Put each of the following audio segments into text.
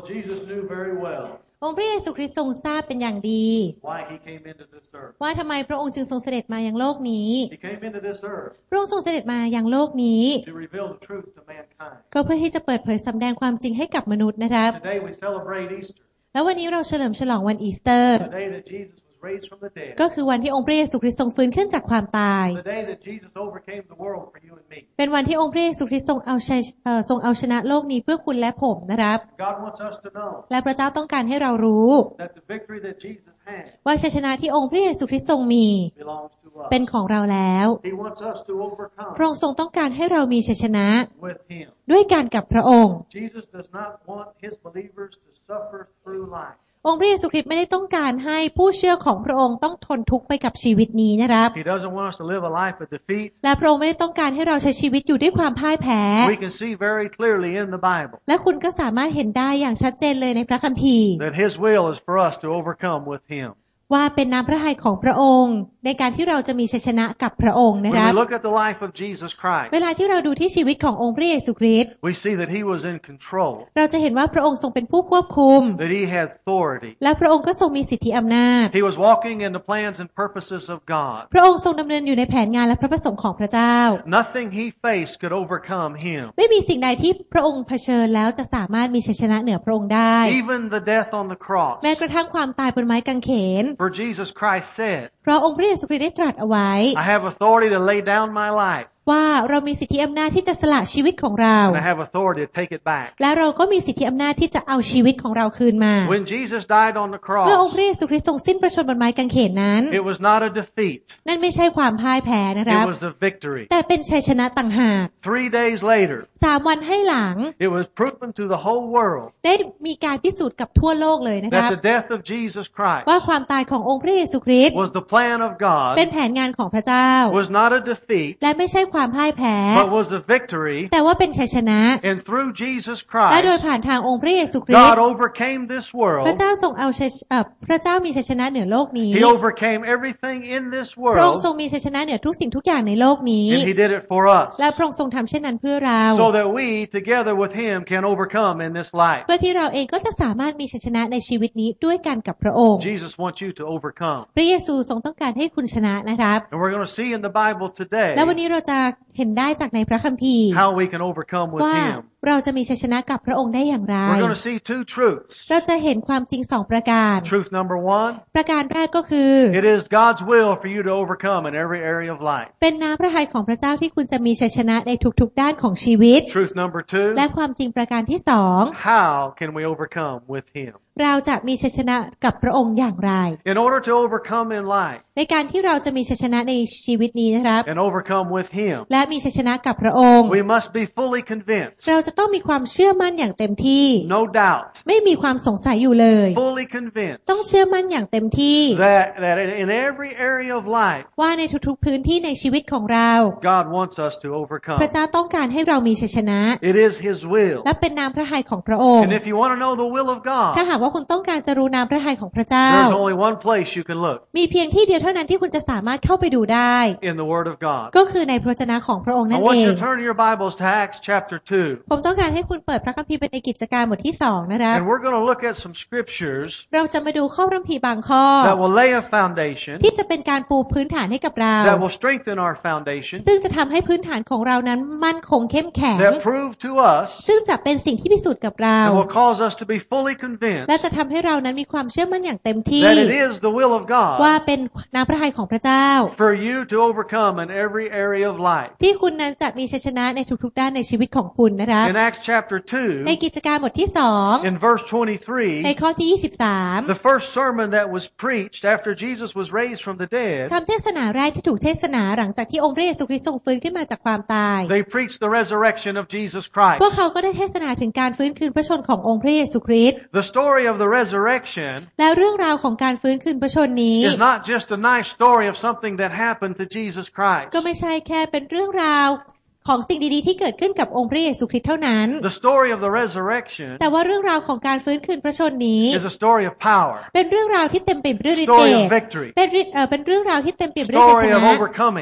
Jesus knew very well องค์พระเยซูคริสต์ทรงทราบเป็นอย่างดี why he came into this earth ว่าทำไมพระองค์จึงทรงเสด็จมายังโลกนี้ he came into this earth พระองค์ทรงเสด็จมายังโลกนี้ to reveal the truth to mankind ก็เพื่อที่จะเปิดเผยสำแดงความจริงให้กับมนุษย์นะครับ today we celebrate Easter แล้ววันนี้เราเฉลิมฉลองวันอีสเตอร์ the day that Jesus was raised from the dead ก็คือวันที่องค์พระเยซูคริสต์ทรงฟื้นขึ้นจากความตาย the day that Jesus overcame the world for you and me เป็นวันที่องค์พระเยซูคริสต์ทรงเอาชนะโลกนี้เพื่อคุณและผมนะครับ God wants us to know และพระเจ้าต้องการให้เรารู้ that the victory that Jesus had ว่าชัยชนะที่องค์พระเยซูคริสต์ทรงมี belongs to us เป็นของเราแล้ว he wants us to overcome พระองค์ทรงต้องการให้เรามีชัยชนะ with him ด้วยการกับพระองค์ Jesus does not want his believers to suffer through life องค์พระเยซูคริสต์ไม่ได้ต้องการให้ผู้เชื่อของพระองค์ต้องทนทุกข์ไปกับชีวิตนี้นะครับ He doesn't want us to live a life of defeat และพระองค์ไม่ได้ต้องการให้เราใช้ชีวิตอยู่ด้วยความพ่ายแพ้ We can see very clearly in the Bible และคุณก็สามารถเห็นได้อย่างชัดเจนเลยในพระคัมภีร์ that his will is for us to overcome with him ว่าเป็นน้ำพระทัยของพระองค์ในการที่เราจะมีชัยชนะกับพระองค์นะครับ When we look at the life of Jesus Christ เวลาที่เราดูที่ชีวิตขององค์พระเยซูคริสต์ we see that he was in control เราจะเห็นว่าพระองค์ทรงเป็นผู้ควบคุม that he had authority และพระองค์ก็ทรงมีสิทธิอำนาจ He was walking in the plans and purposes of God พระองค์ทรงดำเนินอยู่ในแผนงานและพระประสงค์ของพระเจ้า Nothing he faced could overcome him ไม่มีสิ่งใดที่พระองค์เผชิญแล้วจะสามารถมีชัยชนะเหนือพระองค์ได้ Even the death on the cross แม้กระทั่งความตายบนไม้กางเขน For Jesus Christ said เพราะองค์พระเยซูคริสต์ได้ตรัสเอาไว้ I have authority to lay down my life ว่าเรามีสิทธิอำนาจที่จะสละชีวิตของเรา and I have authority to take it back และเราก็มีสิทธิอำนาจที่จะเอาชีวิตของเราคืนมา When Jesus died on the เมื่ออง cross ค์พระเยซูคริสต์ทรงสิ้นพระชนม์บนไม้กางเขนนั้น It was not a defeat นั่นไม่ใช่ความพ่ายแพ้นะครับ It was a victory แต่เป็นชัยชนะต่างหาก 3 days later 3 วันให้หลัง It was proven to the whole world ได้มีการพิสูจน์กับทั่วโลกเลยนะครับ that the death of Jesus Christ ว่าความตายขององค์พระเยซูคริสต์ was the plan of God เป็นแผนงานของพระเจ้า was not a defeat และไม่ใช่ความพ่ายแพ้ but was a victory แต่ว่าเป็นชัยชนะ and through Jesus และโดย Christ ผ่านทางองค์พระเยซูคริสต์ God overcame this พระ world เจ้าทรงเอาพระเจ้ามีชัยชนะเหนือโลกนี้ He overcame everything in this พระองค์ world ทรงมีชัยชนะเหนือทุกสิ่งทุกอย่างในโลกนี้ and He did it for us และพระองค์ทรงทำเช่นนั้นเพื่อเรา so that we together with Him can overcome in this life เพื่อที่เราเองก็จะสามารถมีชัยชนะในชีวิตนี้ด้วยกันกับพระองค์ Jesus wants you to overcome พระเยซูทรงต้องการให้คุณชนะนะครับ and we're going to see in the Bible today และวันนี้เราจะเห็นได้จากในพระคัมภีร์ how we can overcome with ว่า Him เราจะมีชัยชนะกับพระองค์ได้อย่างไร We're going to see 2 truths เราจะเห็นความจริง2ประการ Truth number 1 ประการแรกก็คือ It is God's will for you to overcome in every area of life เป็นน้ำพระทัยของพระเจ้าที่คุณจะมีชัยชนะในทุกๆด้านของชีวิต Truth number 2 และความจริงประการที่2 How can we overcome with Him เราจะมีชัยชนะกับพระองค์อย่างไร In order to overcome in life ในการที่เราจะมีชัยชนะในชีวิตนี้นะครับ and overcome with Him และมีชัยชนะกับพระองค์ we must be fully convinced เราจะต้องมีความเชื่อมั่นอย่างเต็มที่ no doubt ไม่มีความสงสัยอยู่เลย fully convinced ต้องเชื่อมั่นอย่างเต็มที่ that in every area of life ว่าในทุกๆพื้นที่ในชีวิตของเรา God wants us to overcome พระเจ้าต้องการให้เรามีชัยชนะ It is His will และเป็นน้ำพระทัยของพระองค์ and if you want to know the will of ถ้า God หากว่าคุณต้องการจะรู้น้ำพระทัยของพระเจ้า there's only one place you can look มีเพียงที่เดียวเท่านั้นที่คุณจะสามารถเข้าไปดูได้ in the Word of God ก็คือในพระวจนะของพระองค์ I นั่น want เอ you ง to turn your Bibles to Acts chapter 2 ผมต้องการให้คุณเปิดพระคัมภีร์เป็นในกิจการบทที่2นะครับ and we're going to look at some scriptures เราจะมาดูข้อพระคัมภีร์บางข้อ that will lay a foundation ที่จะเป็นการปูพื้นฐานให้กับเรา that will strengthen our foundation ซึ่งจะทำให้พื้นฐานของเรานั้นมั่นคงเข้มแข็ง that prove to us ซึ่งจะเป็นสิ่งที่พิสูจน์กับเรา and will cause us to be fully convinced และจะทำให้เรานั้นมีความเชื่อมั่นอย่างเต็มที่ that it is the will of ว่า God เป็นน้ำพระทัยของพระเจ้า for you to overcome in every area of life ที่คุณนั้นจะมีชัยชนะในทุกๆด้านในชีวิตของคุณนะคะ In Acts chapter ใน 2 กิจการบทที่ in verse 2ใน 23 ข้อที่ the first sermon that was preached after Jesus was raised from the dead 23คำเทศนาแรกที่ถูกเทศนาหลังจากที่องค์พระเยซูคริสต์ทรงฟื้นขึ้นมาจากความตาย they preached the resurrection of Jesus Christ พวกเขาก็ได้เทศนาถึงการฟื้นคืนพระชนขององค์พระเยซูคริสต์ The story of the resurrection และเรื่องราวของการฟื้นคืนพระชนนี้ is not just a nice story of something that happened to Jesus Christ ก็ไม่ใช่แค่เป็นเรื่องราวของสิ่งดีๆที่เกิดขึ้นกับองค์พระเยซูคริสต์เท่านั้น The story of the resurrection แต่ว่าเรื่องราวของการฟื้นคืนพระชนนี้ is a story of power เป็นเรื่องราวที่เต็มไปด้วยฤทธิ์ story เด of ช victory เป็นเรื่องราวที่เต็มไปด้วยชัยช story of นะ overcoming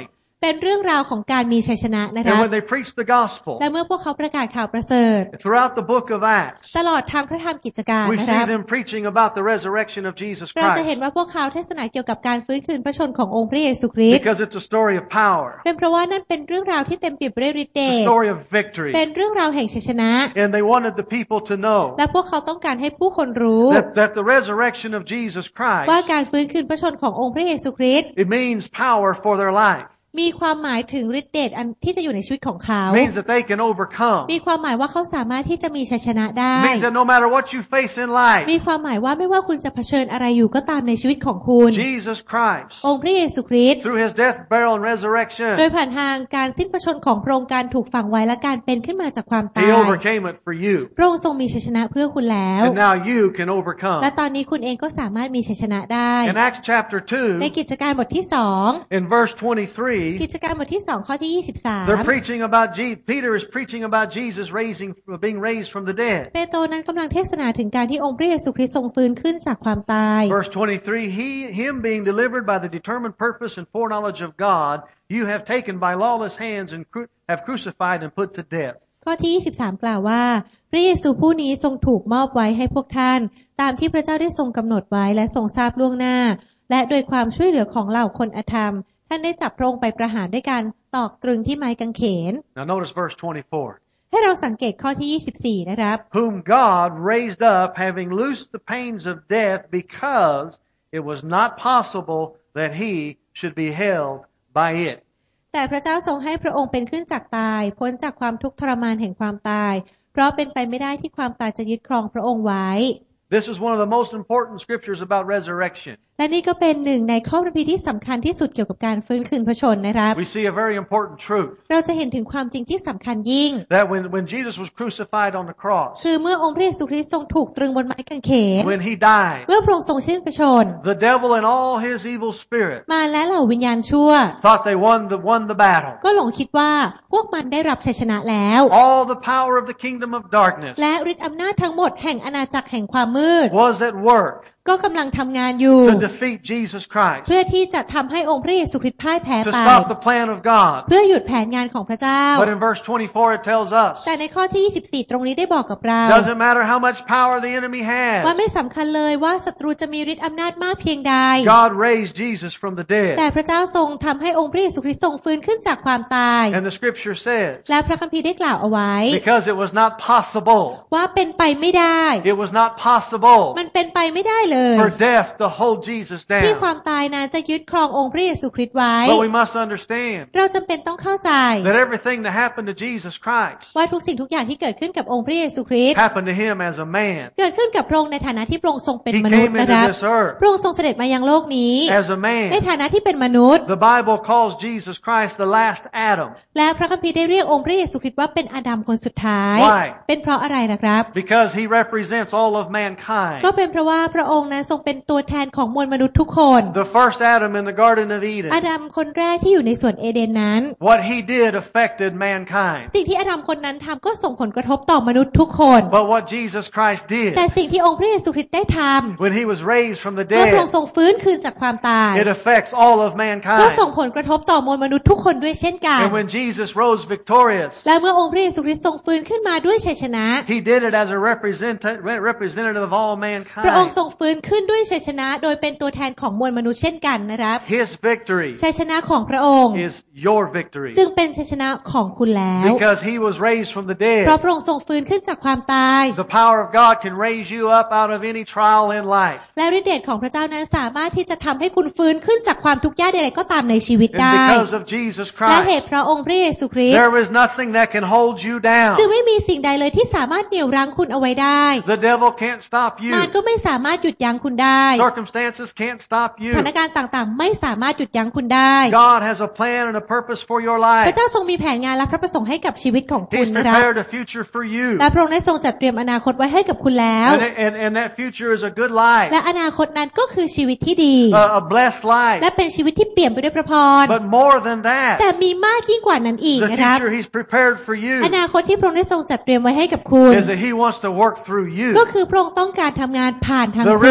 เป็นเรื่องราวของการมีชัยชนะนะค And รับ when they preached the gospel, และเมื่อพวกเขาประกาศข่าวประเสริฐ throughout the book of Acts, ตลอดทางพระธรรมกิจการ we นะค see รับ them preaching about the resurrection of Jesus เราจะเห็น Christ ว่าพวกเขาเทศนาเกี่ยวกับการฟื้นคืนพระชนม์ขององค์พระเยซูคริสต์ because it's a story of power, เป็นเพราะว่านั่นเป็นเรื่องราวที่เต็มเปี่ยมไปด้วยฤทธิ์เด it's a ช story of victory. เป็นเรื่องราวแห่งชัยชนะ And they wanted the people to know และพวกเขาต้องการให้ผู้คนรู้ that the resurrection of Jesus ว่า Christ, การฟื้นคืนพระชนม์ขององค์พระเยซูคริสต์ it means power for their life. มีความหมายถึงฤทธิ์เดชอันที่จะอยู่ในชีวิตของเขา It means that they can overcome. มีความหมายว่าเขาสามารถที่จะมีชัยชนะได้ It means that no matter what you face in life, มีความหมายว่าไม่ว่าคุณจะเผชิญอะไรอยู่ก็ตามในชีวิตของคุณ Jesus Christ, องค์พระเยซูคริสต์ through his death, burial, and โดย resurrection, ผ่านทางการสิ้นพระชนม์ของพระองค์การถูกฝังไว้และการเป็นขึ้นมาจากความตา he ย overcame it for you. พระองค์ทรงมีชัยชนะเพื่อคุณแล้ว And now you can และ overcome. ตอนนี้คุณเองก็สามารถมีชัยชนะได้ In Acts chapter ใน 2, กิจการบทที่2 in verse กิ 23, จการบทที่2ข้อที่ they're preaching about Peter is preaching about Jesus being raised from the dead. 23เปโตรนั้นกำลังเทศนาถึงการที่องค์พระเยซูคริสต์ทรงฟื้นขึ้นจากความตาย Verse 23, him being delivered by the determined purpose and foreknowledge of God, you have taken by lawless hands and have crucified and put to death. ข้อที่23กล่าวว่าพระเยซูผู้นี้ทรงถูกมอบไว้ให้พวกท่านตามที่พระเจ้าได้ทรงกำหนดไว้และทรงทราบล่วงหน้าและโดยความช่วยเหลือของเหล่าคนอธรรมท่านได้จับพระองค์ไปประหารด้วยการตอกตรึงที่ไม้กางเขน Now notice verse 24. ให้เราสังเกตข้อที่24นะครับ Whom God raised up, having loosed the pains of death, because it was not possible that he should be held by it. แต่พระเจ้าทรงให้พระองค์เป็นขึ้นจากตายพ้นจากความทุกข์ทรมานแห่งความตายเพราะเป็นไปไม่ได้ที่ความตายจะยึดครองพระองค์ไว้ This is one of the most important scriptures about resurrection. และนี่ก็เป็นหนึ่งในข้อพระคัมภีร์ที่สำคัญที่สุดเกี่ยวกับการฟื้นคืนพระชนม์นะครับ We see a very important truth เราจะเห็นถึงความจริงที่สำคัญยิ่ง that when Jesus was crucified on the cross, คือเมื่อองค์พระเยซูคริสต์ทรงถูกตรึงบนไม้กางเขน when he died, เมื่อพระองค์ทรงสิ้นพระชนม์ the devil and all his evil spirit มารและเหล่าวิญญาณชั่ว thought they won the battle. ก็หลงคิดว่าพวกมันได้รับชัยชนะแล้ว All the power of the kingdom of darkness และฤทธิ์อำนาจทั้งหมดแห่งอาณาจักรแห่งความมืด was at work ก็กำลังทำงานอยู่ to defeat Jesus Christ, เพื่อที่จะทำให้องค์พระเยซูคริสต์พ่ายแพ้ to ไป stop the plan of God. เพื่อหยุดแผนงานของพระเจ้า But in verse 24 it tells us, แต่ในข้อที่ 24 ตรงนี้ได้บอกกับเรา doesn't matter how much power the enemy ว่า has, ไม่สำคัญเลยว่าศัตรูจะมีฤทธิ์อำนาจมากเพียงใด God raised Jesus from the แต่ dead. พระเจ้าทรงทำให้องค์พระเยซูคริสต์ทรงฟื้นขึ้นจากความตาย And the scripture says, และพระคัมภีร์ได้กล่าวเอาไว้ because it was not possible, ว่าเป็นไปไม่ได้ it was not possible มันเป็นไปไม่ได้เลย for death to hold Jesus ที่ควา down. มตายนั้นจะยึดครององค์พระเยซูคริสต์ไว้ But we must understand เราจำเป็นต้องเข้าใจ that everything that happened to Jesus Christ ว่าทุกสิ่งทุกอย่างที่เกิดขึ้นกับองค์พระเยซูคริสต์ happened to him as a man. เกิดขึ้นกับพระองค์ในฐานะที่พระองค์ทรงเป็น He มนุษย์ came นะ into ครับ this earth พระองค์ทรงเสด็จมายังโลกนี้ as a ใน man. ฐานะที่เป็นมนุษย์ The Bible calls Jesus Christ the last Adam และพระคัมภีร์ได้เรียกองค์พระเยซูคริสต์ว่าเป็นอาดัมคนสุดท้าย Why? เป็นเพราะอะไรล่ะครับ because he represents all of mankind. ก็เป็นเพราะว่าพระองค์นั้นทรงเป็นตัวแทนของมวลมนุษย์ทุกคน The first Adam in the Garden of อา Eden, ดัมคนแรกที่อยู่ในสวนเอเดนนั้น what he did affected mankind. สิ่งที่อาดัมคนนั้นทำก็ส่งผลกระทบต่อมนุษย์ทุกคน But what Jesus Christ แต่ did สิ่งที่องค์พระเยซูคริสต์ได้ทำ when he was raised from the เมื่อพระองค์ dead, ทรงฟื้นคืนจากความตาย it affects all of ก็ส่ง mankind. ผลกระทบต่อมวลมนุษย์ทุกคนด้วยเช่นกัน And when Jesus rose victorious, และเมื่อองค์พระเยซูคริสต์ทรงฟื้นขึ้นมาด้วยชัยชนะ he did it as a representative of all พระองค์ mankind. ทรงฟื้นขึ้นด้วยชัยชนะโดยเป็นตัวแทนของมวลมนุษย์เช่นกันนะครับ His victory ชัยชนะของพระองค์ is your victory จึงเป็นชัยชนะของคุณแล้ว because he was raised from the เพราะ dead. พระองค์ทรงฟื้นขึ้นจากความตาย The power of God can raise you up out of any trial in life. และฤทธิ์เดชของพระเจ้านั้นสามารถที่จะทำให้คุณฟื้นขึ้นจากความทุกข์ยากใดๆก็ตามในชีวิต And ได้ because of Jesus และเห Christ, ตุเพราะองค์พระเยซูคริสต์ there is nothing that can hold you down. จึงไม่มีสิ่งใดเลยที่สามารถเหนี่ยวรั้งคุณเอาไว้ได้ The devil can't stop มาร you. ก็ไม่สามารถหยุดยั้งคุณได้ Circumstances can't stop ส you. ถานการณ์ต่างๆ ไม่สามารถหยุดยั้งคุณได้ God has a plan and a purpose for your พระ life. เจ้าทรงมีแผนงานและพระประสงค์ให้กับชีวิตของคุณ He's นะครับ prepared a future for you. และพระองค์ได้ทรงจัดเตรียมอนาคตไว้ให้กับคุณแล้ว And that future is a good life, และอนาคตนั้นก็คือชีวิตที่ดี a blessed และ life. เป็นชีวิตที่เปี่ยมไปด้วยพระพร But more than แต่ that, มีมากยิ่งกว่านั้นอีก the นะครับ future He's prepared for อ you นาคตที่พระองค์ได้ทรงจัดเตรียมไว้ให้กับคุณ is that He wants to work through ก็ you. คือพระองค์ต้องการทำงานผ่านทาง The คุณ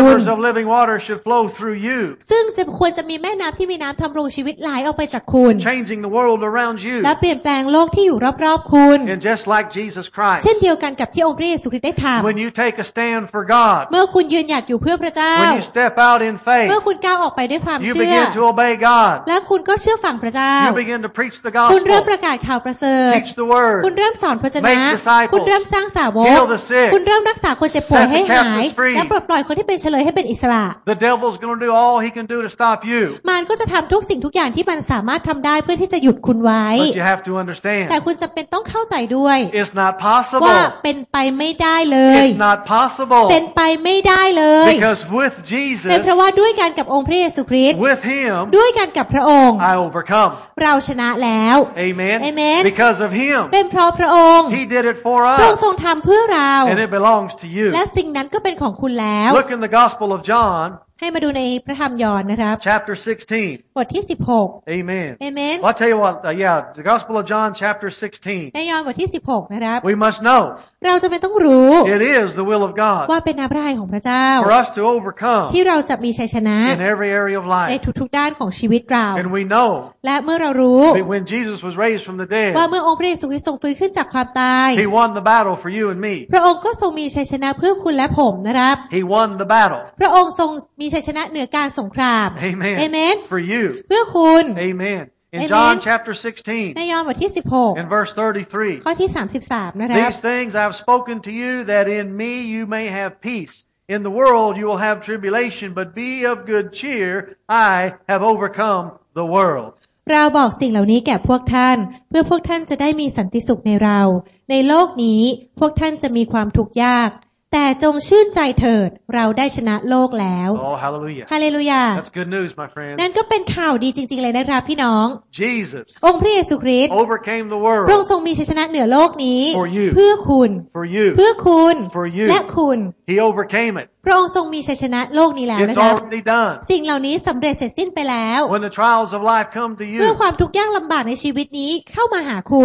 rivers of living water should flow through you, ซึ่งควรจะมีแม่น้ำที่มีน้ำทำรงชีวิตไหลออกไปจากคุณ changing the world around you. และเปลี่ยนแปลงโลกที่อยู่รอบๆคุณ And just like Jesus Christ, เช่นเดียวกันกับที่องค์พระเยซูคริสต์ได้ทำ when you take a stand for God, เมื่อคุณยืนหยัดอยู่เพื่อพระเจ้า when you step out in เมื่อ faith, คุณก้าวออกไปด้วยความ you เชื่อ begin to obey God. และคุณก็เชื่อฟังพระเจ้า You begin to preach the คุณเริ่ม gospel, ประกาศข่าวประเสริฐ teach the word, คุณเริ่มสอนพระวจนะ make disciples, คุณเริ่มสร้างสาวก heal the sick, คุณเริ่มรักษาคนเจ็บป่วย set the ให้หาย captives free. และปลดปล่อยคนที่เป็นเฉลยให้เป็นอิสระ The devil's going to do all he can do to stop you. มันก็จะทำทุกสิ่งทุกอย่างที่มันสามารถทำได้เพื่อที่จะหยุดคุณไว้ But you have to understand, แต่คุณจำเป็นต้องเข้าใจด้วย it's not ว่า possible. เป็นไปไม่ได้เลย It's not possible. เป็นไปไม่ได้เลย Because with เป็นเพ Jesus, ราะว่าด้วยกันกับองค์พระเยซูคริสต์ with Him, ด้วยกันกับพระองค์ I overcome. เราชนะแล้ว Amen. Amen. Because of Him, เป็นเพราะพระองค์ He did it for พระองค์ us, ทรงทำเพื่อเรา and it belongs to you. และสิ่งนั้นก็เป็นของคุณแล้ว Look in the Gospel of John, ให้มาดูในพระธรรมยอห์นนะครับ chapter 16. บทที่16 Amen. เอเมน Well, I'll tell you what, the Gospel of John, chapter 16. ในยอห์นบทที่16นะครับ We must know เราจะไม่ต้องรู้ it is the will of God ว่าเป็นน้ำพระทัยของพระเจ้า for us to overcome ที่เราจะมีชัยชนะ in every area of ใน life. ทุกๆด้านของชีวิตเรา And we know และเมื่อเรารู้ that when Jesus was raised from the ว่า dead, เมื่อองค์พระเยซูคริสต์ทรงฟื้นขึ้นจากความตาย He won the battle for you and me. พระองค์ก็ทรงมีชัยชนะเพื่อคุณและผมนะครับ He won the battle. พระองค์ทรงมีชัยชนะเหนือการสงคราม Amen. Amen. For you. เพื่อคุณ Amen. In Amen. John chapter ใน 16, ยอห์นบทที่ in verse 16 ข้อ 33, ที่ 33 นะครับ these things I have spoken to you that in me you may have peace. In the world you will have tribulation, but be of good cheer. I have overcome the world. เราบอกสิ่งเหล่านี้แก่พวกท่านเพื่อพวกท่านจะได้มีสันติสุขในเราในโลกนี้พวกท่านจะมีความทุกข์ยากแต่จงชื่นใจเถิดเราได้ชนะโลกแล้ว Oh, hallelujah. ฮาเลลูยา That's good news, my friends. นั่นก็เป็นข่าวดีจริงๆเลยนะครับพี่น้อง Jesus องค์พระเยซูคริสต์ overcame the พระองค์ world ทรงมีชัยชนะเหนือโลกนี้ For you เพื่อคุณ for you. เพื่อคุณ For you. และคุณ He overcame it. พระองค์ทรงมีชัยชนะโลกนี้แล้ว It's นะครับ already done. สิ่งเหล่านี้สำเร็จเสร็จสิ้นไปแล้ว When the trials of life come to เมื่อ you ความทุกข์ยากลำบากในชีวิตนี้เข้ามาหาคุณ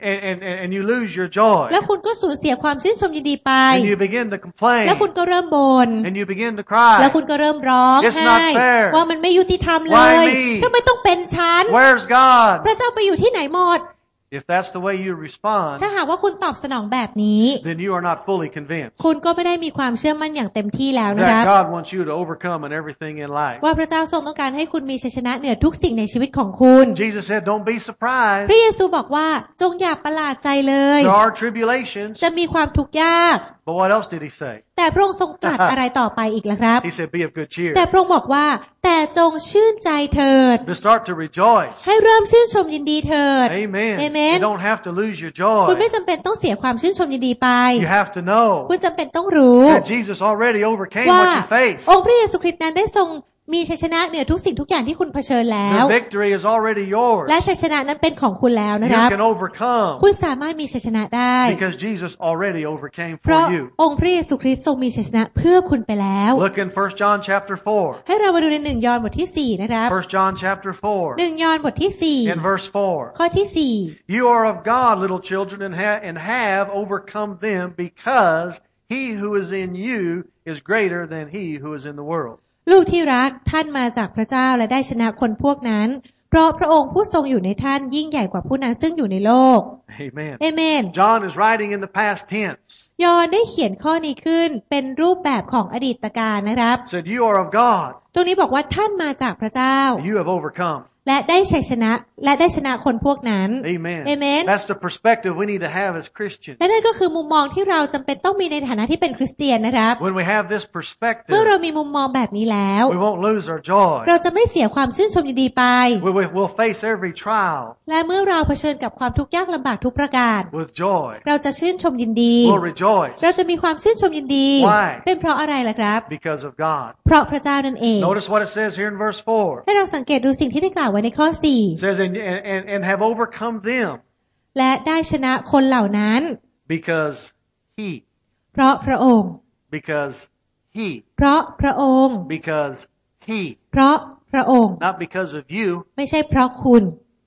and you lose your joy แล้วคุณก็สูญเสียความชื่นชมยินดีไป and you begin to complain แล้วคุณก็เริ่มบ่น and you begin to cry, แล้วคุณก็เริ่มร้อง It's ไห้ not fair. ว่ามันไม่ยุติธรรมเล Why ย me? ทำไมต้องเป็นฉัน where's พ God? ระเจ้าไปอยู่ที่ไหนหมด If that's the way you respond, ถ้าหากว่าคุณตอบสนองแบบนี้ then you are not fully convinced คุณก็ไม่ได้มีความเชื่อมั่นอย่างเต็มที่แล้วนะครับ that God wants you to overcome in everything in life. ว่าพระเจ้าทรงต้องการให้คุณมีชัยชนะเหนือทุกสิ่งในชีวิตของคุณ Jesus said, don't be surprised. พระเยซูบอกว่าจงอย่าประหลาดใจเลย There are tribulations. จะมีความทุกข์ยาก But what else did he say? แต่พระองค์ทรงตรัสอะไรต่อไปอีกล่ะครับ He said, be of good cheer. แต่พระองค์บอกว่าแต่จงชื่นใจเถิด To start to rejoice. ให้เริ่มชื่นชมยินดีเถิด Amen. Amen. You don't have to lose your คุณ joy. ไม่จำเป็นต้องเสียความชื่นชมยินดีไป You have to know คุณจำเป็นต้องรู้ that Jesus already overcame ว่า what you faced. องค์พระเยซูคริสต์นั้นได้ทรงมีชัยชนะเหนือทุกสิ่งทุกอย่างที่คุณเผชิญแล้ว The victory is already yours. และชัยชนะนั้นเป็นของคุณแล้วนะ You ครับ can overcome คุณสามารถมีชัยชนะได้ because Jesus already overcame เพราะ for you. องค์พระเยซูคริสต์ทรงมีชัยชนะเพื่อคุณไปแล้ว Look in 1 John chapter 4. ให้เรามาดูใน1 ยอห์นบทที่4นะครับ 1 John chapter 4. 1 ยอห์นบทที่4 In verse 4. ข้อที่ You are of God, little children, and have overcome them because he who is in you is greater than he who is in the world. 4 ลูกที่รักท่านมาจากพระเจ้าและได้ชนะคนพวกนั้นเพราะพระองค์ผู้ทรงอยู่ในท่านยิ่งใหญ่กว่าผู้นั้นซึ่งอยู่ในโลก Amen. เอเมน John is writing in the past tense. ยอห์นได้เขียนข้อนี้ขึ้นเป็นรูปแบบของอดีตการนะครับ Said, you are of God. ตรงนี้บอกว่าท่านมาจากพระเจ้า You have overcome. และได้ชัยชนะและได้ชนะคนพวกนั้น Amen. Amen. That's the perspective we need to have as Christians. และนั่นก็คือมุมมองที่เราจำเป็นต้องมีในฐานะที่เป็นคริสเตียนนะครับ When we have this perspective, เมื่อเรามีมุมมองแบบนี้แล้ว we won't lose our joy. เราจะไม่เสียความชื่นชมยินดีไป We'll face every trial และเมื่อเราเผชิญกับความทุกข์ยากลำบากทุกประการ with joy. เราจะชื่นชมยินดี We'll rejoice เราจะมีความชื่นชมยินดี Why? เป็นเพราะอะไรล่ะครับ because of God. เพราะพระเจ้านั่นเอง Notice what it says here in verse 4. ให้เราสังเกตดูสิ่งที่ได้กล่าวไว้ในข้อ It says, and have overcome them 4 และได้ชนะคนเหล่านั้น because he, เพราะพระองค์ because he, เพราะพระองค์ because he, เพราะพระองค์ not because of you, ไม่ใช่เพราะคุณ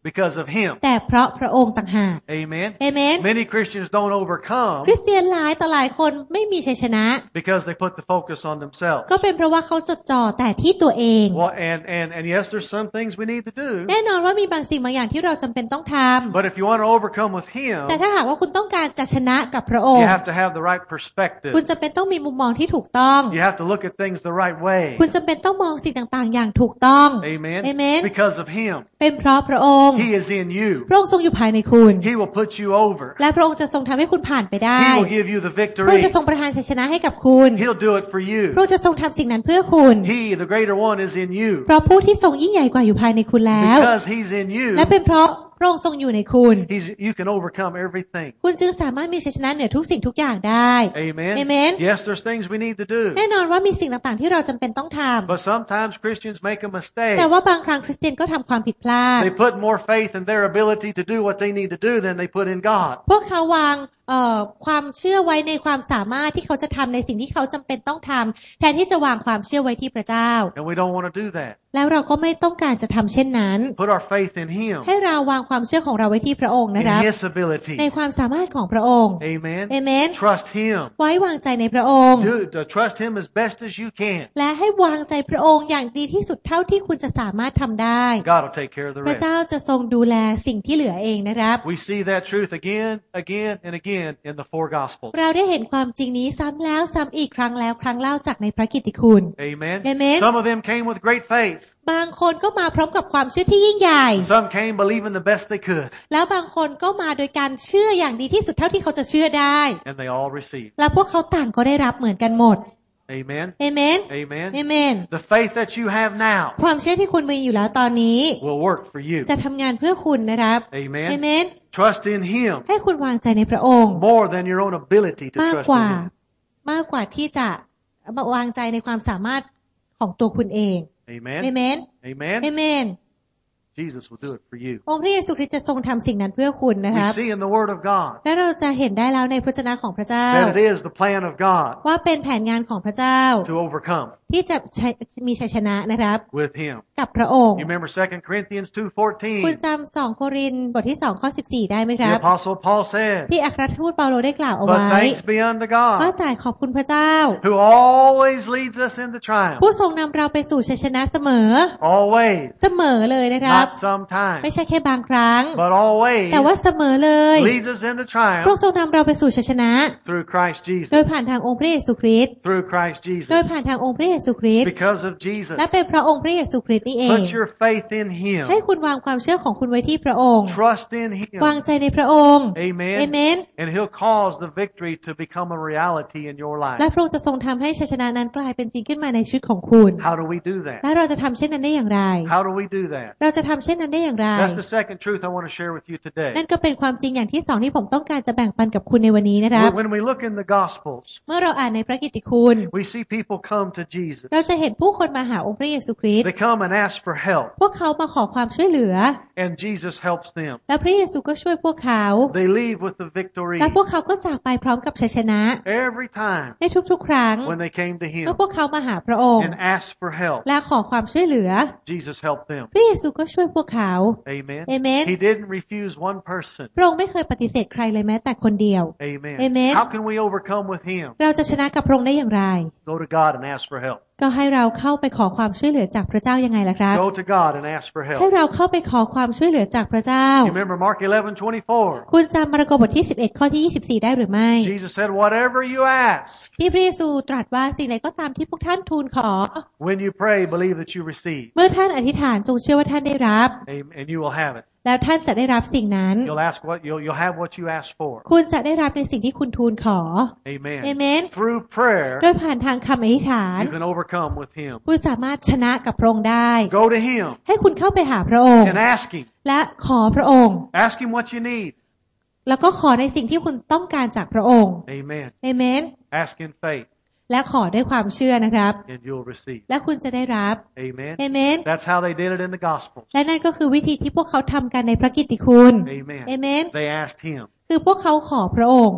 because of Him. แต่เพราะพระองค์ต่างหาก Amen. Amen. Many Christians don't overcome คริสเตียนหลายต่อหลายคนไม่มีชัยชนะ because they put the focus on themselves. ก็เป็นเพราะว่าเขาจดจ่อแต่ที่ตัวเอง Well, and yes, there's some things we need to do. แน่นอนว่ามีบางสิ่งบางอย่างที่เราจำเป็นต้องทำ But if you want to overcome with Him, แต่ถ้าหากว่าคุณต้องการจะชนะกับพระอง you ค์ have to have the right perspective. คุณจำเป็นต้องมีมุมมองที่ถูกต้อง You have to look at things the right way. คุณจำเป็นต้องมองสิ่งต่างๆอย่างถูกต้อง Amen. Amen. Because of Him. เป็นเพราะพระองค์ He is in you. พระองค์ทรงอยู่ภายในคุณ He will put you over. และพระองค์จะทรงทำให้คุณผ่านไปได้ He will give you the พระองค์ victory. จะทรงประทานชัยชนะให้กับคุณ He'll do it for พระอง you. ค์จะทรงทำสิ่งนั้นเพื่อคุณ He, the greater one, is in you. เพราะผู้ที่ทรงยิ่งใหญ่กว่าอยู่ภายในคุณแล้ว Because He's in you, และเป็นเพราะพระองค์ทรงอยู่ในคุณ you can overcome everything. คุณจึงสามารถมีชัยชนะเหนือทุกสิ่งทุกอย่างได้ Amen. Amen. Yes, there's things we need to do. แน่นอนว่ามีสิ่งต่างๆที่เราจำเป็นต้องทำ But sometimes Christians make a mistake. แต่ว่าบางครั้งคริสเตียนก็ทำความผิดพลาด They put more faith in their ability to do what they need to do than they put in God. พวกเขาวางความเชื่อไว้ในความสามารถที่เขาจะทำในสิ่งที่เขาจำเป็นต้องทำแทนที่จะวางความเชื่อไว้ที่พระเจ้า And we don't want to do that. แล้วเราก็ไม่ต้องการจะทำเช่นนั้น Put our faith in Him, ให้เราวางความเชื่อของเราไว้ที่พระองค์ in นะครับ His ability. ในความสามารถของพระองค์ Amen. Amen. Trust Him. ไว้วางใจในพระองค์ Trust Him as best as you can. และให้วางใจพระองค์อย่างดีที่สุดเท่าที่คุณจะสามารถทำได้ God will take care of the พระ rest. เจ้าจะทรงดูแลสิ่งที่เหลือเองนะครับ We see that truth again, and again in the four Gospels. เราได้เห็นความจริงนี้ซ้ำแล้วซ้ำอีกครั้งแล้วครั้งเล่าจากในพระกิตติคุณ Amen. Amen. Some of them came with great faith. บางคนก็มาพร้อมกับความเชื่อที่ยิ่งใหญ่ Some came believing the best they could. แล้วบางคนก็มาโดยการเชื่ออย่างดีที่สุดเท่าที่เขาจะเชื่อได้ And they all received. แล้วพวกเขาต่างก็ได้รับเหมือนกันหมด Amen. เอเมน Amen. เอเมน The faith that you have now ความเชื่อที่คุณมีอยู่แล้วตอนนี้ will work for you. จะทำงานเพื่อคุณนะครับ Amen. เอเมน Trust in Him ให้คุณวางใจในพระองค์ more than your own ability to มาก trust กว่า in Him. มากกว่าที่จะวางใจในความสามารถของตัวคุณเอง Amen. เอเมน Amen. เอเมน Jesus will do it for you. องค์พระเยซูคริสต์จะทรงทำสิ่งนั้นเพื่อคุณนะครับ We see in the Word of God และเราจะเห็นได้แล้วในพระวจนะของพระเจ้า that it is the plan of God ว่าเป็นแผนงานของพระเจ้า to overcome ที่จะมีชัยชนะนะครับ with Him. กับพระองค์ You remember 2 Corinthians คุณ 2:14? จำ2 โครินธ์บทที่2ข้อ14ได้ไหมค The รับ Apostle Paul said, ที่อัครทูตเปาโลได้กล่าวเอา But ไว้ thanks be unto ว่า God แต่ขอบคุณพระเจ้า who always leads us into triumph. ผู้ทรงนำเราไปสู่ชัยชนะเสมอ Always. เสมอเลยนะครับ Not sometimes. ไม่ใช่แค่บางครั้ง But always แต่ว่าเสมอเลย leads us into พระองค์ triumph ทรงนำเราไปสู่ชัยชนะ through Christ โดย Jesus. ผ่านทางองค์พระเยซูคริสต์ Through Christ โดย Jesus. ผ่านทางองค์พระเยซูคริสต์ Because of Jesus. และเป็นเพราะองค์พระเยซูคริสต์นี่เอง Put your faith in ให้ Him. คุณวางความเชื่อของคุณไว้ที่พระองค์ Trust in วาง Him. ใจในพระองค์ Amen. เอเมน And He'll cause the victory to become a reality in your และ life. พระองค์จะทรงทำให้ชัยชนะนั้นกลายเป็นจริงขึ้นมาในชีวิตของคุณ How do we do และ that? เราจะทำเช่นนั้นได้อย่างไร How do we do that? เราจะทำเช่นนั้นได้อย่างไร That's the second truth I want to share with you นั่น today. ก็เป็นความจริงอย่างที่สองที่ผมต้องการจะแบ่งปันกับคุณในวันนี้นะครับ When we look in the Gospels, เมื่อเราอ่านในพระกิตติคุณ we see people come to Jesus. เราจะเห็นผู้คนมาหาองค์พระเยซูคริสต์ They come and ask for help, พวกเขามาขอความช่วยเหลือ and Jesus helps them. และพระเยซูก็ช่วยพวกเขา They leave with the victory และพวกเขาก็จากไปพร้อมกับชัยชนะ every time ในทุกๆ ครั้ง when they came to เมื่อ Him พวกเขามาหาพระองค์ and asked for help. และขอความช่วยเหลือ Jesus helped them. พระเยซูก็ช่วยพวกเขา Amen. Amen. He didn't refuse one person. พระองค์ไม่เคยปฏิเสธใครเลยแม้แต่คนเดียว Amen. Amen. How can we overcome with Him? เราจะชนะกับพระองค์ได้อย่างไร Go to God and ask for help. ก็ให้เราเข้าไปขอความช่วยเหลือจากพระเจ้ายังไงล่ะครับ Go to God and ask for ให้ help. เราเข้าไปขอความช่วยเหลือจากพระเจ้า You remember Mark 11:24? คุณจำมาระโกบทที่11ข้อที่24ได้หรือไม่ Jesus said, "Whatever you ask, ที่พระเยซูตรัสว่าสิ่งใดก็ตามที่พวกท่านทูลขอ when you pray, believe that you receive, เมื่อท่านอธิษฐานจงเชื่อว่าท่านได้รับ and you will have it. แล้วท่านจะได้รับสิ่งนั้น You'll have what you ask for." คุณจะได้รับในสิ่งที่คุณทูลขอ Amen. Amen. Through prayer, โดยผ่านทางคำอธิษฐาน you can overcome with Him. คุณสามารถชนะกับพระองค์ได้ Go to Him ให้คุณเข้าไปหาพระองค์ and ask Him. และขอพระองค์ Ask Him what you need. แล้วก็ขอในสิ่งที่คุณต้องการจากพระองค์ Amen. เอเมน Ask in faith, และขอด้วยความเชื่อนะครับ and you'll receive. และคุณจะได้รับ Amen. เอเมน That's how they did it in the Gospels. และนั่นก็คือวิธีที่พวกเขาทำกันในพระกิตติคุณ Amen. เอเมน They asked Him. คือพวกเขาขอพระองค์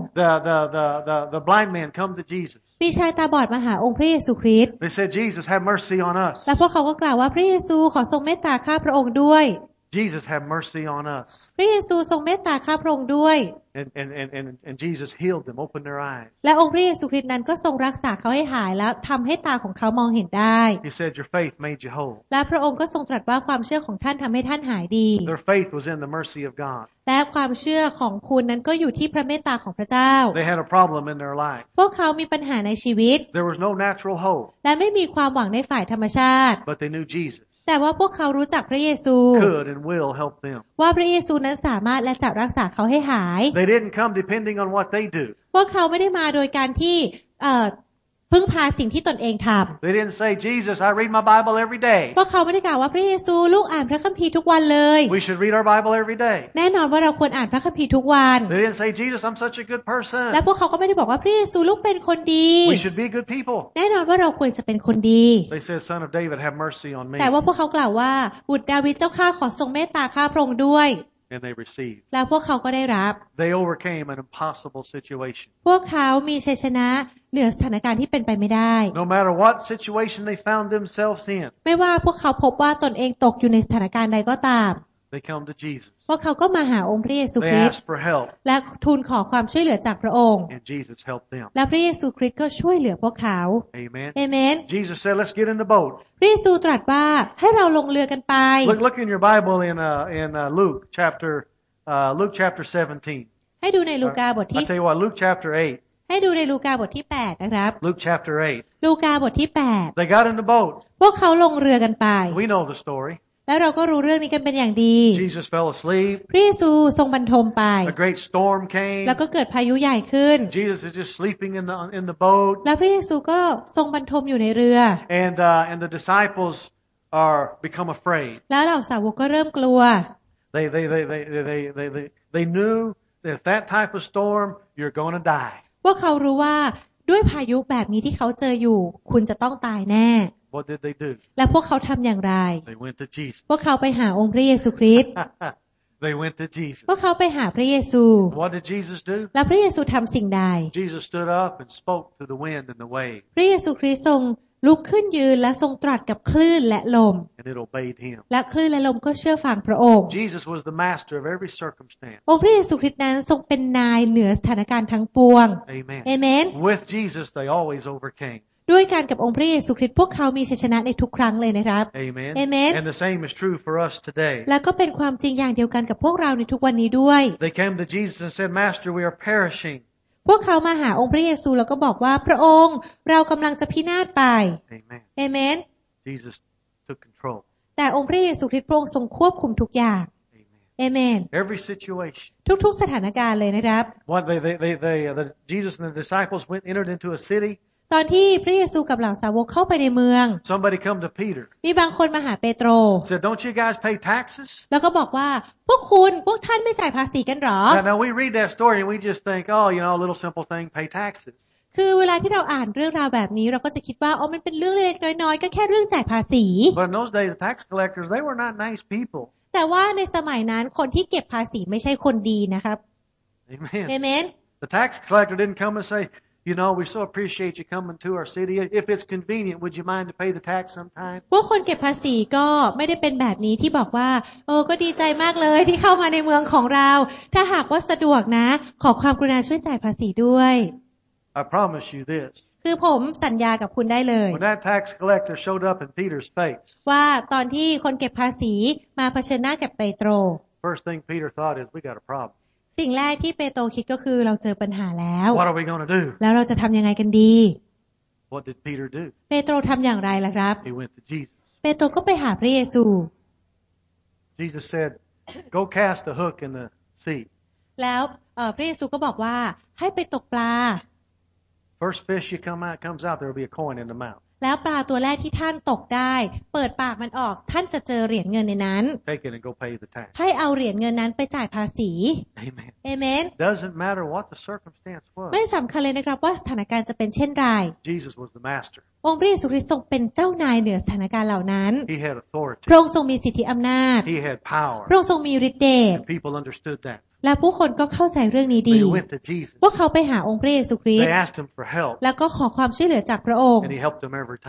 The blind man come to Jesus. มีชายตาบอดมาหาองค์พระเยซูคริสต์ They said, "Jesus, have mercy on us." และพวกเขาก็กล่าวว่าพระเยซูขอทรงเมตตาข้าพระองค์ด้วย Jesus have mercy on us. พระเยซูทรงเมตตาข้าพระองค์ด้วย And Jesus healed them, opened their eyes. และองค์พระเยซูคริสต์นั้นก็ทรงรักษาเขาให้หายแล้วทำให้ตาของเขามองเห็นได้ He said, "Your faith made you whole." และพระองค์ก็ทรงตรัสว่าความเชื่อของท่านทำให้ท่านหายดี Their faith was in the mercy of God. และความเชื่อของคุณนั้นก็อยู่ที่พระเมตตาของพระเจ้า They had a problem in their life. พวกเขามีปัญหาในชีวิต There was no natural hope, และไม่มีความหวังในฝ่ายธรรมชาติ but they knew Jesus แต่ว่าพวกเขารู้จักพระเยซู could and will help them. ว่าพระเยซูนั้นสามารถและจะรักษาเขาให้หาย They didn't come depending on what they do. พวกเขาไม่ได้มาโดยการที่พึ่งพาสิ่งที่ตนเองทำ They didn't say, "Jesus, I read my Bible every day." พวกเขาไม่ได้กล่าวว่าพระเยซูลูกอ่านพระคัมภีร์ทุกวันเลย We should read our Bible every day. แน่นอนว่าเราควรอ่านพระคัมภีร์ทุกวัน They didn't say, "Jesus, I'm such a good และ person." พวกเขาก็ไม่ได้บอกว่าพระเยซูลูกเป็นคนดี We should be good people. แน่นอนว่าเราควรจะเป็นคนดี They said, "Son of David, have mercy on me." แต่ว่าพวกเขากล่าวว่าบุตรดาวิดเจ้าข้าขอทรงเมตตาข้าพระองค์ด้วย And they received. แล้วพวกเขาก็ได้รับ They overcame an impossible situation. พวกเขามีชัยชนะเหนือสถานการณ์ที่เป็นไปไม่ได้ No matter what situation they found themselves in, ไม่ว่าพวกเขาพบว่าตนเองตกอยู่ในสถานการณ์ใดก็ตาม they come to Jesus. พวกเขาก็มาหาองค์พระเยซูค They ริสต์ ask for help, และทูลขอความช่วยเหลือจากพระองค์ and Jesus helped them. และพระเยซูคริสต์ก็ช่วยเหลือพวกเขา Amen. เอเมน Jesus said, "Let's get in the boat." พระเยซูตรัสว่าให้เราลงเรือกันไป Look in your Bible in Luke chapter 17. ให้ดูในลูกาบท I ที่ tell you what, Luke chapter 8. ให้ดูในลูกาบทที่8นะครับ Luke chapter 8. ลูกาบทที่ They got in the boat. 8พวกเขาลงเรือกันไป We know the story. แล้วเราก็รู้เรื่องนี้กันเป็นอย่างดี Jesus fell asleep. พระเยซูทรงบรรทมไป A great storm came. แล้วก็เกิดพายุใหญ่ขึ้น Jesus is just sleeping in the boat. แล้วพระเยซูก็ทรงบรรทมอยู่ในเรือ And the disciples become afraid. แล้วเหล่าสาวกก็เริ่มกลัว They knew that if that type of storm, you're going to die. พวกเขารู้ว่าด้วยพายุแบบนี้ที่เขาเจออยู่คุณจะต้องตายแน่ What did they do? และพวกเขาทำอย่างไร They went to Jesus. พวกเขาไปหาองค์พระเยซูคริสต์ They went to Jesus. พวกเขาไปหาพระเยซู What did Jesus do? และพระเยซูทำสิ่งใด Jesus stood up and spoke to the wind and the wave, พระเยซูคริสต์ทรงลุกขึ้นยืนและทรงตรัสกับคลื่นและลม and it obeyed him. และคลื่นและลมก็เชื่อฟังพระองค์ Jesus was the master of every circumstance. องค์พระเยซูคริสต์นั้นทรงเป็นนายเหนือสถานการณ์ทั้งปวง Amen. เอเมน With Jesus, they always overcame. ด้วยการกับองค์พระเยซูคริสต์พวกเขามีชัยชนะในทุกครั้งเลยนะครับ Amen. Amen. And the same is true for us today. และก็เป็นความจริงอย่างเดียวกันกับพวกเราในทุกวันนี้ด้วย They came to Jesus and said, "Master, we are perishing." พวกเขามาหาองค์พระเยซูแล้วก็บอกว่าพระองค์เรากำลังจะพินาศไป Amen. เอเมน Jesus took control. แต่องค์พระเยซูคริสต์พระองค์ทรงควบคุมทุกอย่าง Amen. เอเมน Every situation. ทุกๆสถานการณ์เลยนะครับ Jesus and the disciples entered into a city. ตอนที่พระเยซูกับเหล่าสาวกเข้าไปในเมือง Somebody come to Peter. มีบางคนมาหาเปโตร Said, "Don't you guys pay taxes?" แล้วก็บอกว่าพวกท่านไม่จ่ายภาษีกันหรอ Now we read that story and we just think, "Oh, a little simple thing, pay taxes." คือเวลาที่เราอ่านเรื่องราวแบบนี้เราก็จะคิดว่ามันเป็นเรื่องเล็กๆน้อยๆก็แค่เรื่องจ่ายภาษี But in those days, the tax collectors, they were not nice people. แต่ว่าในสมัยนั้นคนที่เก็บภาษีไม่ใช่คนดีนะครับ Amen. เอเมน The tax collector didn't come and say, "We so appreciate you coming to our city. If it's convenient, would you mind to pay the tax sometime?" พวกคนเก็บภาษีก็ไม่ได้เป็นแบบนี้ที่บอกว่าก็ดีใจมากเลยที่เข้ามาในเมืองของเรา ถ้าหากว่าสะดวกนะขอความกรุณาช่วยจ่ายภาษีด้วย I promise you this. คือผมสัญญากับคุณได้เลย When that tax collector showed up in Peter's face, ว่าตอนที่คนเก็บภาษีมาเผชิญหน้ากับเปโตร first thing Peter thought is, "We got a problem. สิ่งแรกที่เปโตรคิดก็คือเราเจอปัญหาแล้ว What are we going to do?" แล้วเราจะทำยังไงกันดี What did Peter do? เปโตรทำอย่างไรล่ะครับ He went to Jesus. เปโตรก็ไปหาพระเยซู Jesus said, "Go cast a hook in the sea. แล้วพระเยซูก็บอกว่าให้ไปตกปลา First fish comes out, there will be a coin in the mouth. แล้วปลาตัวแรกที่ท่านตกได้เปิดปากมันออกท่านจะเจอเหรียญเงินในนั้น Take it and go pay the tax." ให้เอาเหรียญเงินนั้นไปจ่ายภาษี Amen. เอเมน Doesn't matter what the circumstance was. ไม่สำคัญเลยนะครับว่าสถานการณ์จะเป็นเช่นไร Jesus was the master. องค์พระเยซูคริสต์ทรงเป็นเจ้านายเหนือสถานการณ์เหล่านั้น He had authority. พระองค์ทรงมีสิทธิอำนาจ He had power. พระองค์ทรงมีฤทธิ์เดช And people understood that. และผู้คนก็เข้าใจเรื่องนี้ดี They went to Jesus. พวกเขาไปหาองค์พระเยซูคริส They ต์ asked him for help. แล้วก็ขอความช่วยเหลือจากพระองค์ And he helped them every time.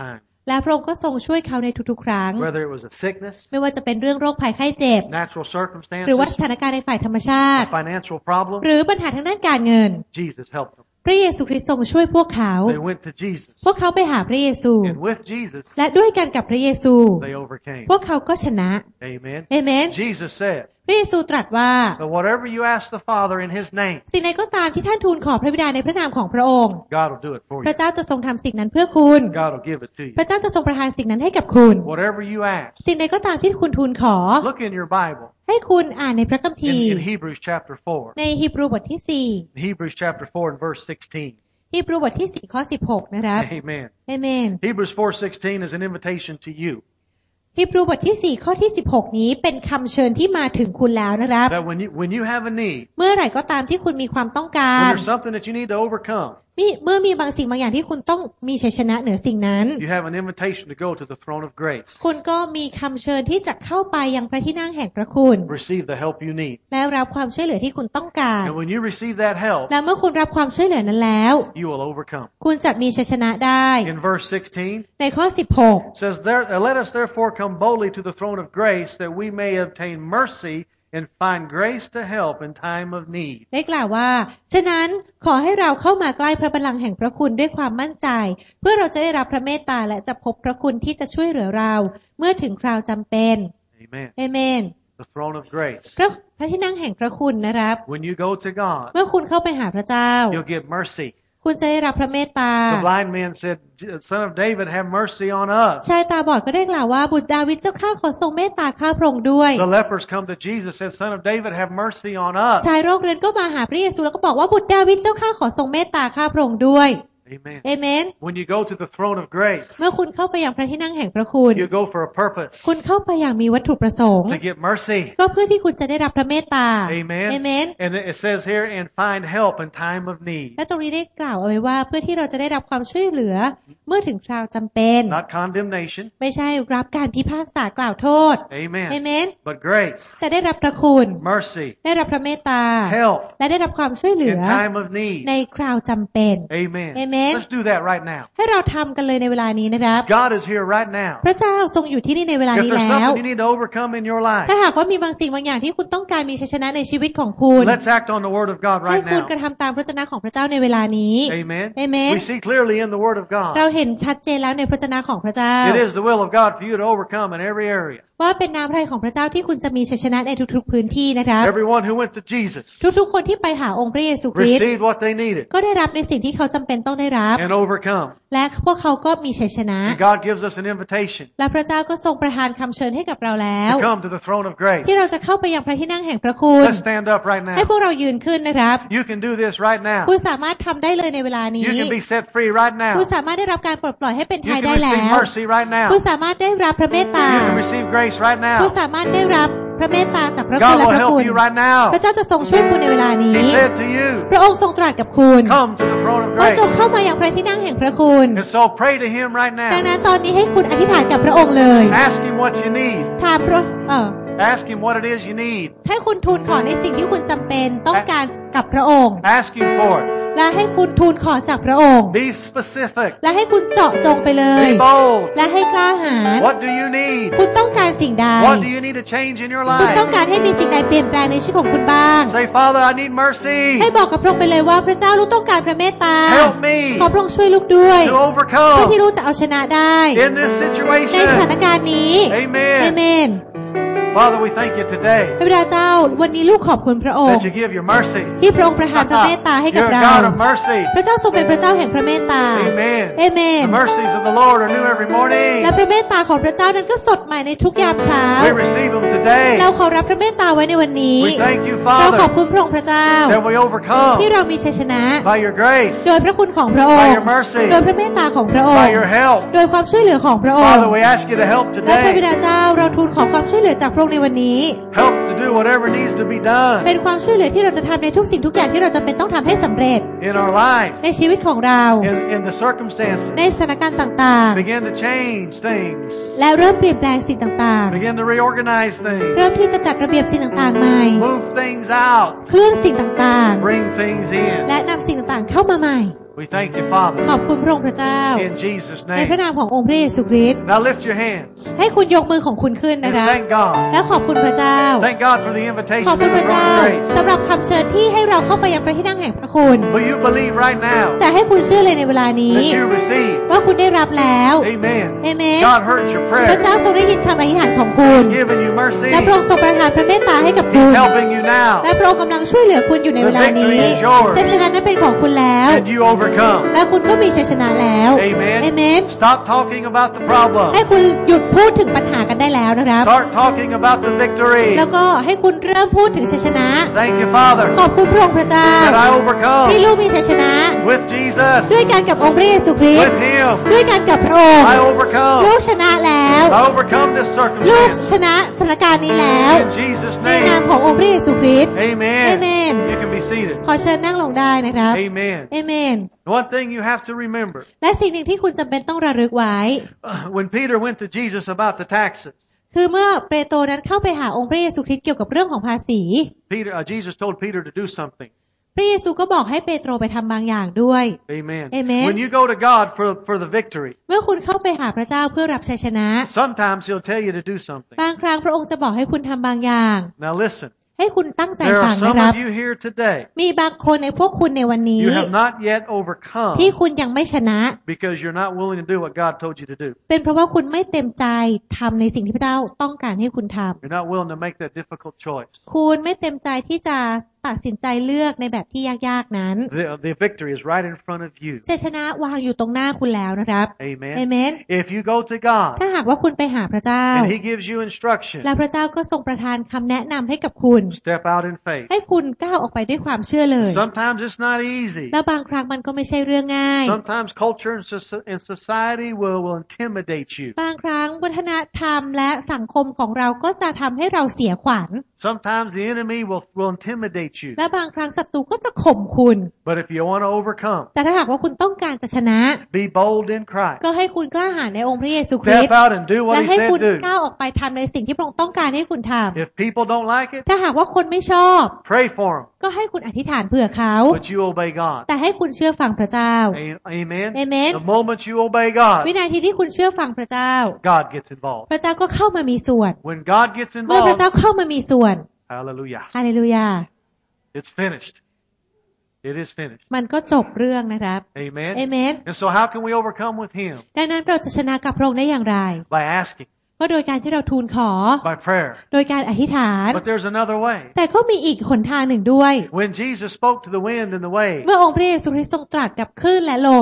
และพระองค์ก็ทรงช่วยเขาในทุกๆครั้ง Whether it was a sickness, ไม่ว่าจะเป็นเรื่องโรคภัยไข้เจ็บ natural circumstances, หรือว่าสถานการณ์ในฝ่ายธรรมชาติ a financial problem, หรือปัญหาทางด้านการเงิน Jesus helped them. พระเยซูคริสต์ทรงช่วยพวกเขา They went to Jesus. พวกเขาไปหาพระเยซู And with Jesus, และด้วยกันกับพระเยซู they overcame. พวกเขาก็ชนะ Amen. เอเมน Jesus said, พระเยซูตรัสว่า "But whatever you ask the Father in His name, สิ่งใดก็ตามที่ท่านทูลขอพระบิดาในพระนามของพระองค์ God will do it for พระ you. เจ้าจะทรงทำสิ่งนั้นเพื่อคุณ God will give it to พระ you. เจ้าจะทรงประทานสิ่งนั้นให้กับคุณ Whatever you ask." สิ่งใดก็ตามที่คุณทูลขอ Look in your Bible ให้คุณอ่านในพระคัมภีร์ in Hebrews chapter 4. ในฮีบรูบทที่ Hebrews chapter 4 and verse 16. 4ฮีบรูบทที่4ข้อ16นะครับ Amen. เอเมน Hebrews 4:16 is an invitation to you. ฮีบรูบทที่4ข้อที่16นี้เป็นคำเชิญที่มาถึงคุณแล้วนะครับ That when you have a need, เมื่อไหร่ก็ตามที่คุณมีความต้องกา when ร there's something that you need to overcome, เมื่อมีบางสิ่งบางอย่างที่คุณต้องมีชัยชนะเหนือสิ่งนั้น you have an invitation to go to the throne of grace. คุณก็มีคำเชิญที่จะเข้าไปยังพระที่นั่งแห่งพระคุณ Receive the help you need. แล้วรับความช่วยเหลือที่คุณต้องการ And when you receive that help, แล้วเมื่อคุณรับความช่วยเหลือนั้นแล้ว you will overcome. คุณจะมีชัยชนะได้ In verse 16, ในข้อ it says, "Let us therefore come boldly to the throne of grace, that we may obtain mercy and find grace to help in time of need." 16ได้กล่าวว่าฉะนั้นขอให้เราเข้ามาใกล้พระบัลลังก์แห่งพระคุณด้วยความมั่นใจ เพื่อเราจะได้รับพระเมตตาและจะพบพระคุณที่จะช่วยเหลือเราเมื่อถึงคราวจำเป็น Amen. เอเมน The throne of grace. พระที่นั่งแห่งพระคุณนะครับ When you go to God, เมื่อคุณเข้าไปหาพระเจ้า you'll get mercy. คุณจะได้รับพระเมตตา The blind man said, "Son of David, have mercy on us." ชายตาบอดก็ได้กล่าวว่าบุตรดาวิดเจ้าข้าขอทรงเมตตาข้าพระองค์ด้วย The lepers come to Jesus and said, "Son of David, have mercy on us." ชายโรคเรื้อนก็มาหาพระเยซูแล้วก็บอกว่าบุตรดาวิดเจ้าข้าขอทรงเมตตาข้าพระองค์ด้วย Amen. เอเมน When you go to the throne of grace, เมื่อคุณเข้าไปยังพระที่นั่งแห่งพระคุณ you go for a purpose คุณเข้าไปอย่างมีวัตถุประสงค์ to get mercy. ก็เพื่อที่คุณจะได้รับพระเมตตา Amen. เอเมน And it says here, "And find help in time of need." และตรงนี้ได้กล่าวเอาไว้ว่าเพื่อที่เราจะได้รับความช่วยเหลือเมื่อถึงคราวจำเป็น Not condemnation. ไม่ใช่รับการพิพากษากล่าวโทษ Amen. เอเมน But grace, แต่ได้รับพระคุณ mercy, ได้รับพระเมตตา help และได้รับความช่วยเหลื in อ time of need. ในคราวจำเป็น Amen. Amen. Let's do that right now. ให้เราทำกันเลยในเวลานี้นะครับ God is here right now. พระเจ้าทรงอยู่ที่นี่ในเวลา If นี้ there's แล้ว something you need to overcome in your life, ถ้าหากว่ามีบางสิ่งบางอย่างที่คุณต้องการมีชัยชนะในชีวิตของคุณ let's act on the Word of God ให้ right คุณ now. กระทำตามพระวจนะของพระเจ้าในเวลานี้ Amen. Amen. We see clearly in the Word of เรา God. เห็นชัดเจนแล้วในพระวจนะของพระเจ้า It is the will of God for you to overcome in every area. ว่าเป็นน้ำพระทัยของพระเจ้าที่คุณจะมีชัยชนะในทุกๆพื้นที่นะครับ Everyone who went to Jesus ทุกๆคนที่ไปหาองค์พระเยซูคริสต์ received what they needed ก็ได้รับในสิ่งที่เขาจำเป็นต้องได้รับ and overcome. และพวกเขาก็มีชัยชนะ And God gives us an invitation และพระเจ้าก็ทรงประทานคำเชิญให้กับเราแล้ว to come to the throne of grace. ที่เราจะเข้าไปยังพระที่นั่งแห่งพระคุณ Let's stand up right ให้ now. พวกเรายืนขึ้นนะครับ You can do this right now. คุณสามารถทำได้เลยในเวลานี้ You can be set free right now. คุณสามารถได้รับการปลดปล่อยให้เป็นไท You ย can ได้แล้ receive ว mercy right now. คุณสามารถได้รับพระเมตตา You can receive grace right คุณ now. สามารถได้รับพระเมตตาจากพระคุณ God และ will พระ help คุณ you right now. พระเจ้าจะทรงช่วยคุณในเวลานี้ He said to you, พระองค์ทรงตรัสกับคุณ come to the throne of ว่า grace. จงเข้ามาอย่างพระที่นั่งแห่งพระคุณ And so pray to Him right ดัง now. นั้นตอนนี้ให้คุณอธิษฐานกับพระองค์เลย Ask Him what you need. ถามพระ Ask Him what it is you need. ให้คุณทูลขอในสิ่งที่คุณจำเป็นต้องการกับพระองค์ Ask Him for it. และให้คุณทูลขอจากพระองค์ Be specific. และให้คุณเจาะจงไปเลย Be bold. และให้กล้าหาญ What do you need? คุณต้องการสิ่งใด What do you need to change in your คุณต้อง life? การให้มีสิ่งใดเปลี่ยนแปลงในชีวิตของคุณบ้าง Say, Father, I need mercy. ให้บอกกับพระองค์ไปเลยว่าพระเจ้าลูกต้องการพระเมตตา Help me ขอพระองค์ช่วยลูกด้วย to เพื่อ overcome ที่ลูกจะเอาชนะได้ in this ในสถาน situation. การณ์นี้เอ Amen. เมน Father, we thank you today พระบิดาเจ้าวันนี้ลูกขอบคุณพระองค์ that you give your mercy. ที่พระองค์ประทานพระเมตตาให้กับ You're a เรา God of mercy. พระเจ้าทรงเป็นพระเจ้าแห่งพระเมตตา Amen. เอเมน The mercies of the Lord are new every morning. และพระเมตตาของพระเจ้านั้นก็สดใหม่ในทุกยามเช้า We receive them today. เราขอรับพระเมตตาไว้ในวันนี้ We thank you, เราขอบ Father, คุณพระองค์พระเจ้า that we overcome ที่เรามีชัยชนะ by your grace, โดยพระคุณของพระอง by ค์ your mercy, โดยพระเมตตาของพระอง by ค์ your help. โดยความช่วยเหลือของพระองค์ Father, we ask you to help และพระบิ today. ดาเจ้าเราทูลขอความช่วยเหลือจากพระองค์ในวันนี้ Help to do whatever needs to be done เป็นความช่วยเหลือที่เราจะทำในทุกสิ่งทุกอย่างที่เราจะเป็นต้องทำให้สำเร็จ in our life, ในชีวิตของเรา in the circumstances. ในสถานการณ์ต่าง Begin to change things. ๆ และเริ่มเปลี่ยนแปลงสิ่งต่าง Begin to reorganize ๆ things. เริ่มที่จะจัดระเบียบสิ่งต่างๆใหม่ Move things out. เคลื่อนสิ่งต่าง Bring things in. ๆ และนำสิ่งต่างๆเข้ามาใหม่ We thank you, Father. ขอบคุณพระองค์พระเจ้า In Jesus' ในพระ name. นามขององค์พระเยซูคริสต์ Now lift your hands. ให้คุณยกมือของคุณขึ้น And นะคะ thank God. และขอบคุณพระเจ้า Thank God for the invitation ขอบ to คุณ the พระ throne เจ้า of grace. สำหรับคำเชิญที่ให้เราเข้าไปยังพระที่นั่งแห่งพระคุณ Will you believe right now แต่ให้คุณเชื่อเลยในเวลานี้ that you receive? ว่าคุณได้รับแล้ว Amen. เอเมน God heard your พระ prayer. เจ้าทรงได้ยินคำอธิษฐานของคุณ He's given you mercy. และพระองค์ทรงประทานพระเมตตาให้กับคุณ He's helping you now. และพระองค์กำลังช่วยเหลือคุณอยู่ในเวลานี้ The victory is yours. ชัยชนะนั้นเป็นของคุณแล้ว And you overcome. และคุณก็มีชัยชนะแล้ว Amen. เอเมน Stop talking about the problem. ให้คุณหยุดพูดถึงปัญหากันได้แล้วนะครับ Start talking about the victory. แล้วก็ให้คุณเริ่มพูดถึงชัยชนะ Thank you, Father, ขอบคุณพระองค์พระเจ้า that I overcome ที่ลูกมีชัยชนะ with Jesus, ด้วยการกับองค์พระเยซูคริสต์ with Him. ด้วยการกับพระองค์ I overcome. ลูกชนะแล้ว I overcome this ลูก circumstance. ชนะสถานการณ์นี้แล้ว In Jesus' ในนาม name. ขององค์พระเยซูคริสต์ Amen. Amen. You can be seated. ขอเชิญนั่งลงได้นะครับ Amen. เอเมน One thing you have to remember, และสิ่งหนึ่งที่คุณจำเป็นต้องระลึกไว้ when Peter went to Jesus about the taxes, คือเมื่อเปโตรนั้นเข้าไปหาองค์พระเยซูคริสต์เกี่ยวกับเรื่องของภาษี Jesus told Peter to do something. พระเยซูก็บอกให้เปโตรไปทำบางอย่างด้วย Amen. Amen. When you go to God for the victory, เมื่อคุณเข้าไปหาพระเจ้าเพื่อรับชัยชนะ sometimes He'll tell you to do something. บางครั้งพระองค์จะบอกให้คุณทำบางอย่าง Now listen, ให้คุณตั้งใจ there ฟัง are นะ some ครับ of you here today, มีบางคนในพวกคุณในวันนี้ you have not yet overcome ที่คุณยังไม่ชนะ because you're not willing to do what God told you to do. เป็นเพราะว่าคุณไม่เต็มใจทำในสิ่งที่พระเจ้าต้องการให้คุณทำ You're not willing to make that difficult choice. คุณไม่เต็มใจที่จะตัดสินใจเลือกในแบบที่ยากๆนั้น The victory is right in front of you. ชัยชนะวางอยู่ตรงหน้าคุณแล้วนะครับ Amen. เอเมน If you go to God ถ้าหากว่าคุณไปหาพระเจ้า and He gives you instruction, และพระเจ้าก็ทรงประทานคำแนะนำให้กับคุณ step out in faith. ให้คุณก้าวออกไปด้วยความเชื่อเลย Sometimes it's not easy. แล้วบางครั้งมันก็ไม่ใช่เรื่องง่าย Sometimes culture and society will intimidate you. บางครั้งวัฒนธรรมและสังคมของเราก็จะทำให้เราเสียขวัญ Sometimes the enemy will intimidate you. และบางครั้งศัตรูก็จะข่มคุณ But if you want to overcome, แต่ถ้าหากว่าคุณต้องการจะชนะ be bold in Christ. ก็ให้คุณกล้าหาญในองค์พระเยซูคริส Step ต์ out and do และ what He ให้ said คุณ do. ก้าวออกไปทำในสิ่งที่พระองค์ต้องการให้คุณทำ If people don't like it, ถ้าหากว่าคนไม่ชอบ pray for them. ก็ให้คุณอธิษฐานเผื่อเขา But you obey God. แต่ให้คุณเชื่อฟังพระเจ้า Amen. Amen. The moment you obey God, วินาทีที่คุณเชื่อฟังพระเจ้า God gets involved. พระเจ้าก็เข้ามามีส่วน When God gets เมื่อพระ involved, เจ้าเข้ามามีส่วน hallelujah. ฮาเลลูยา It's finished. It is finished. มันก็จบเรื่องนะครับ Amen. เอเมน And so how can we overcome with Him? ดังนั้นเราจะชนะกับพระองค์ได้อย่างไร By asking, ก็โดยการที่เราทูลขอ by prayer. โดยการอธิษฐาน But there's another way. แต่ก็มีอีกหนทางหนึ่งด้วย When Jesus spoke to the wind and the wave, เมื่อองค์พระเยซูคริสต์ทรงตรัสกับคลื่นและลม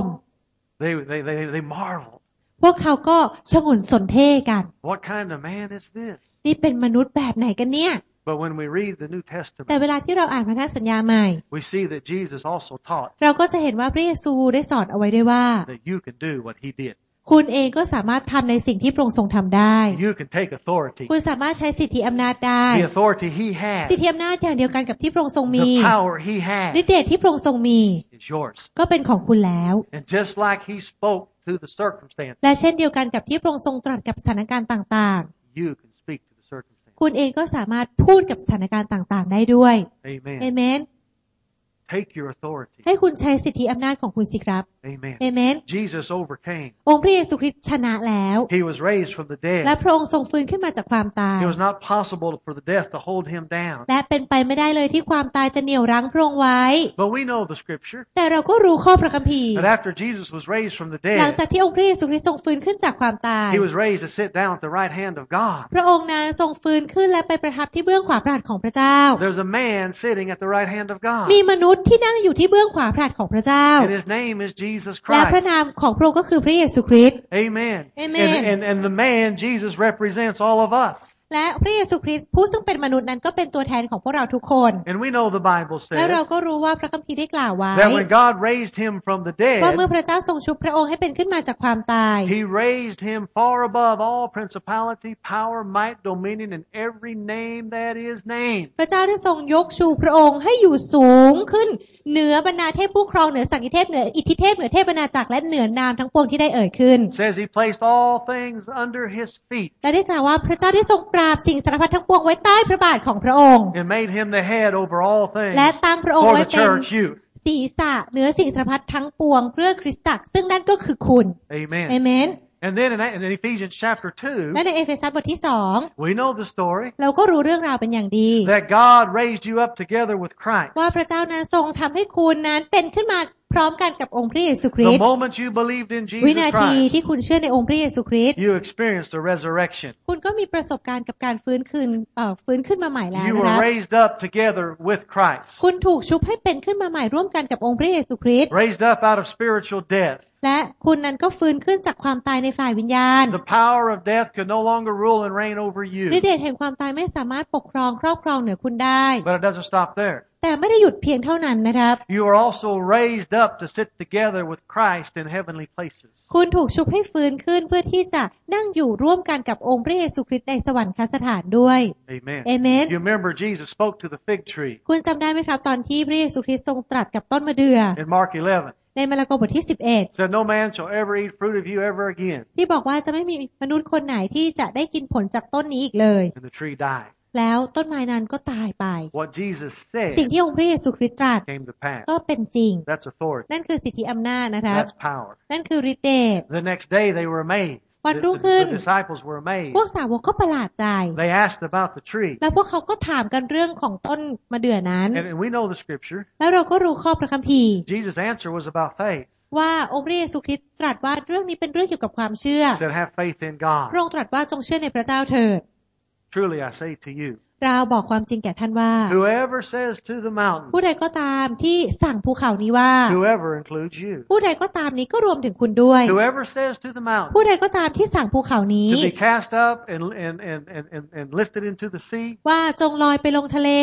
they marveled. พวกเขาก็ชงนสนเท่กัน What kind of man is this? นี่เป็นมนุษย์แบบไหนกันเนี่ย But when we read the New แต่ Testament, เวลาที่เราอ่านพันธสัญญาใหม่ we see that Jesus also taught เราก็จะเห็นว่าพระเยซูได้สอนเอาไว้ด้วยว่า that you can do what He did. คุณเองก็สามารถทำในสิ่งที่พระองค์ทรงทำได้ You can take authority. คุณสามารถใช้สิทธิอำนาจได้ The authority He สิท has, ธิอำนาจอย่างเดียวกันกับที่พระองค์ทรงมี the power He ฤท has ธิ์เดชที่พระองค์ทรงมี is yours. ก็เป็นของคุณแล้ว And just like He spoke to the circumstance, และเช่นเดียวกันกับที่พระองค์ทรงตรัสกับสถานการณ์ต่าง you can speak to the circumstance. ๆ คุณเองก็สามารถพูดกับสถานการณ์ต่างๆ ได้ด้วย Amen. เอเมน Take your authority. ให้คุณใช้สิทธิอำนาจของคุณสิครับ Amen. เอเมน Jesus overcame. องค์พระเยซูคริสต์ชนะแล้ว He was raised from the และ dead. พระองค์ทรงฟื้นขึ้นมาจากความตาย It was not possible for the death to hold Him down. และเป็นไปไม่ได้เลยที่ความตายจะเหนี่ยวรั้งพระองค์ไว้ But we know the scripture แต่เราก็รู้ข้อพระคัมภีร์ that after Jesus was raised from the หลัง dead, จากที่องค์พระเยซูคริสต์ทรงฟื้นขึ้นจากความตาย He was raised to sit down at the right hand of God. พระองค์นั้นทรงฟื้นขึ้นและไปประทับที่เบื้องขวาพระหัตถ์ของพระเจ้า There's a man sitting at the right hand of God. มีมนุษย์ที่นั่งอยู่ที่เบื้องขวาพระหัตถ์ของพระเจ้า And His name is Jesus และพระ Christ. นามของพระองค์ก็คือพระเยซูคริสต์ Amen. Amen. And the man, Jesus, represents all of us. และพระเยซูคริสต์ผู้ซึ่งเป็นมนุษย์นั้นก็เป็นตัวแทนของพวกเราทุกคน And we know the Bible และเรา says ก็รู้ว่าพระคัมภีร์ได้กล่าวไว้ that when God raised Him from the ว่าเมื่อ dead, พระเจ้าทรงชุบพระองค์ให้เป็นขึ้นมาจากความตาย He raised Him far above all principality, power, might, dominion, and every name that is named. พระเจ้าได้ทรงยกชูพระองค์ให้อยู่สูงขึ้นเหนือบรรดาเทพผู้ครองเหนือสังฆเทพเหนืออิทธิเทพเหนือเทพบรรดาจักรและเหนือนามทั้งปวงที่ได้เอ่ยขึ้น It says He placed all things under His feet และได้กล่าวว่าพระเจ้าได้ทรงปราบสิ่งสารพัดทั้งปวงไว้ใต้พระบาทของพระองค์ and made Him the head over all และ things ตั้งพระองค์ for ไว้ the เป็น church youth. ศีรษะเหนือสิ่งสารพัดทั้งปวงเพื่อคริสตจักรซึ่งนั่นก็คือคุณ Amen. เอเมน And then in Ephesians chapter 2, และในเอเฟซัสบทที่2 we know the story เราก็รู้เรื่องราวเป็นอย่างดี that God raised you up together with Christ. ว่าพระเจ้านั้นทรงทำให้คุณนั้นเป็นขึ้นมาพร้อมกันกับองค์พระเยซูคริส The ต์ moment you believed in วิ Jesus นาที Christ, ที่คุณเชื่อในองค์พระเยซูคริสต์ you experienced the resurrection. คุณก็มีประสบการณ์กับการฟื้นขึ้นมาใหม่แล้ว You นะ were ครับ raised up together with Christ. คุณถูกชุบให้เป็นขึ้นมาใหม่ร่วมกันกับองค์พระเยซูคริสต์ Raised up out of spiritual death. และคุณนั้นก็ฟื้นขึ้นจากความตายในฝ่ายวิญญาณ The power of death could no longer rule and reign over ฤ you. ทธิ์เดชแห่งความตายไม่สามารถปกครองครอบครองเหนือคุณได้ But it doesn't stop there. แต่ไม่ได้หยุดเพียงเท่านั้นนะครับ You are also raised up to sit together with Christ in heavenly places. คุณถูกชุบให้ฟื้นขึ้นเพื่อที่จะนั่งอยู่ร่วมกันกับองค์พระเยซูคริสต์ในสวรรคสถานด้วย Amen. เอเมน You remember Jesus spoke to the fig tree คุณจำได้ไหมครับตอนที่พระเยซูคริสต์ทรงตรัสกับต้นมะเดื่อ in Mark 11. ในมาระโกบทที่ Said, no man shall ever eat fruit of you ever again. 11ที่บอกว่าจะไม่มีมนุษย์คนไหนที่จะได้กินผลจากต้นนี้อีกเลย And the tree died. แล้วต้นไม้นั้นก็ตายไป What Jesus สิ่ง said ที่องค์พระเยซูคริสต์ตรัส came to pass. ก็เป็นจริง That's authority. นั่นคือสิทธิอำนาจนะครับ That's power. นั่นคือฤทธิ์เดช The next day they were amazed. วันรุ่งขึ้น The disciples were amazed. พวกสาวกก็ประหลาดใจ They asked about the tree. แล้วพวกเขาก็ถามกันเรื่องของต้นมะเดื่อนั้น And we know the scripture. แล้วเราก็รู้ข้อพระคัมภีร์ Jesus' answer was about faith. ว่าองค์พระเยซูคริสต์ตรัสว่าเรื่องนี้เป็นเรื่องเกี่ยวกับความเชื่อ He said, have faith in God. พระองค์ตรัสว่าจงเชื่อในพระเจ้าเถิด Truly I say to you, เราบอกความจริงแก่ท่านว่า whoever says to the mountain, ผู้ใดก็ตามที่สั่งภูเขานี้ว่า whoever includes you, ผู้ใดก็ตามนี้ก็รวมถึงคุณด้วย whoever says to the mountain, ผู้ใดก็ตามที่สั่งภูเขานี้ to be cast up and lifted into the sea, ว่าจงลอยไปลงทะเล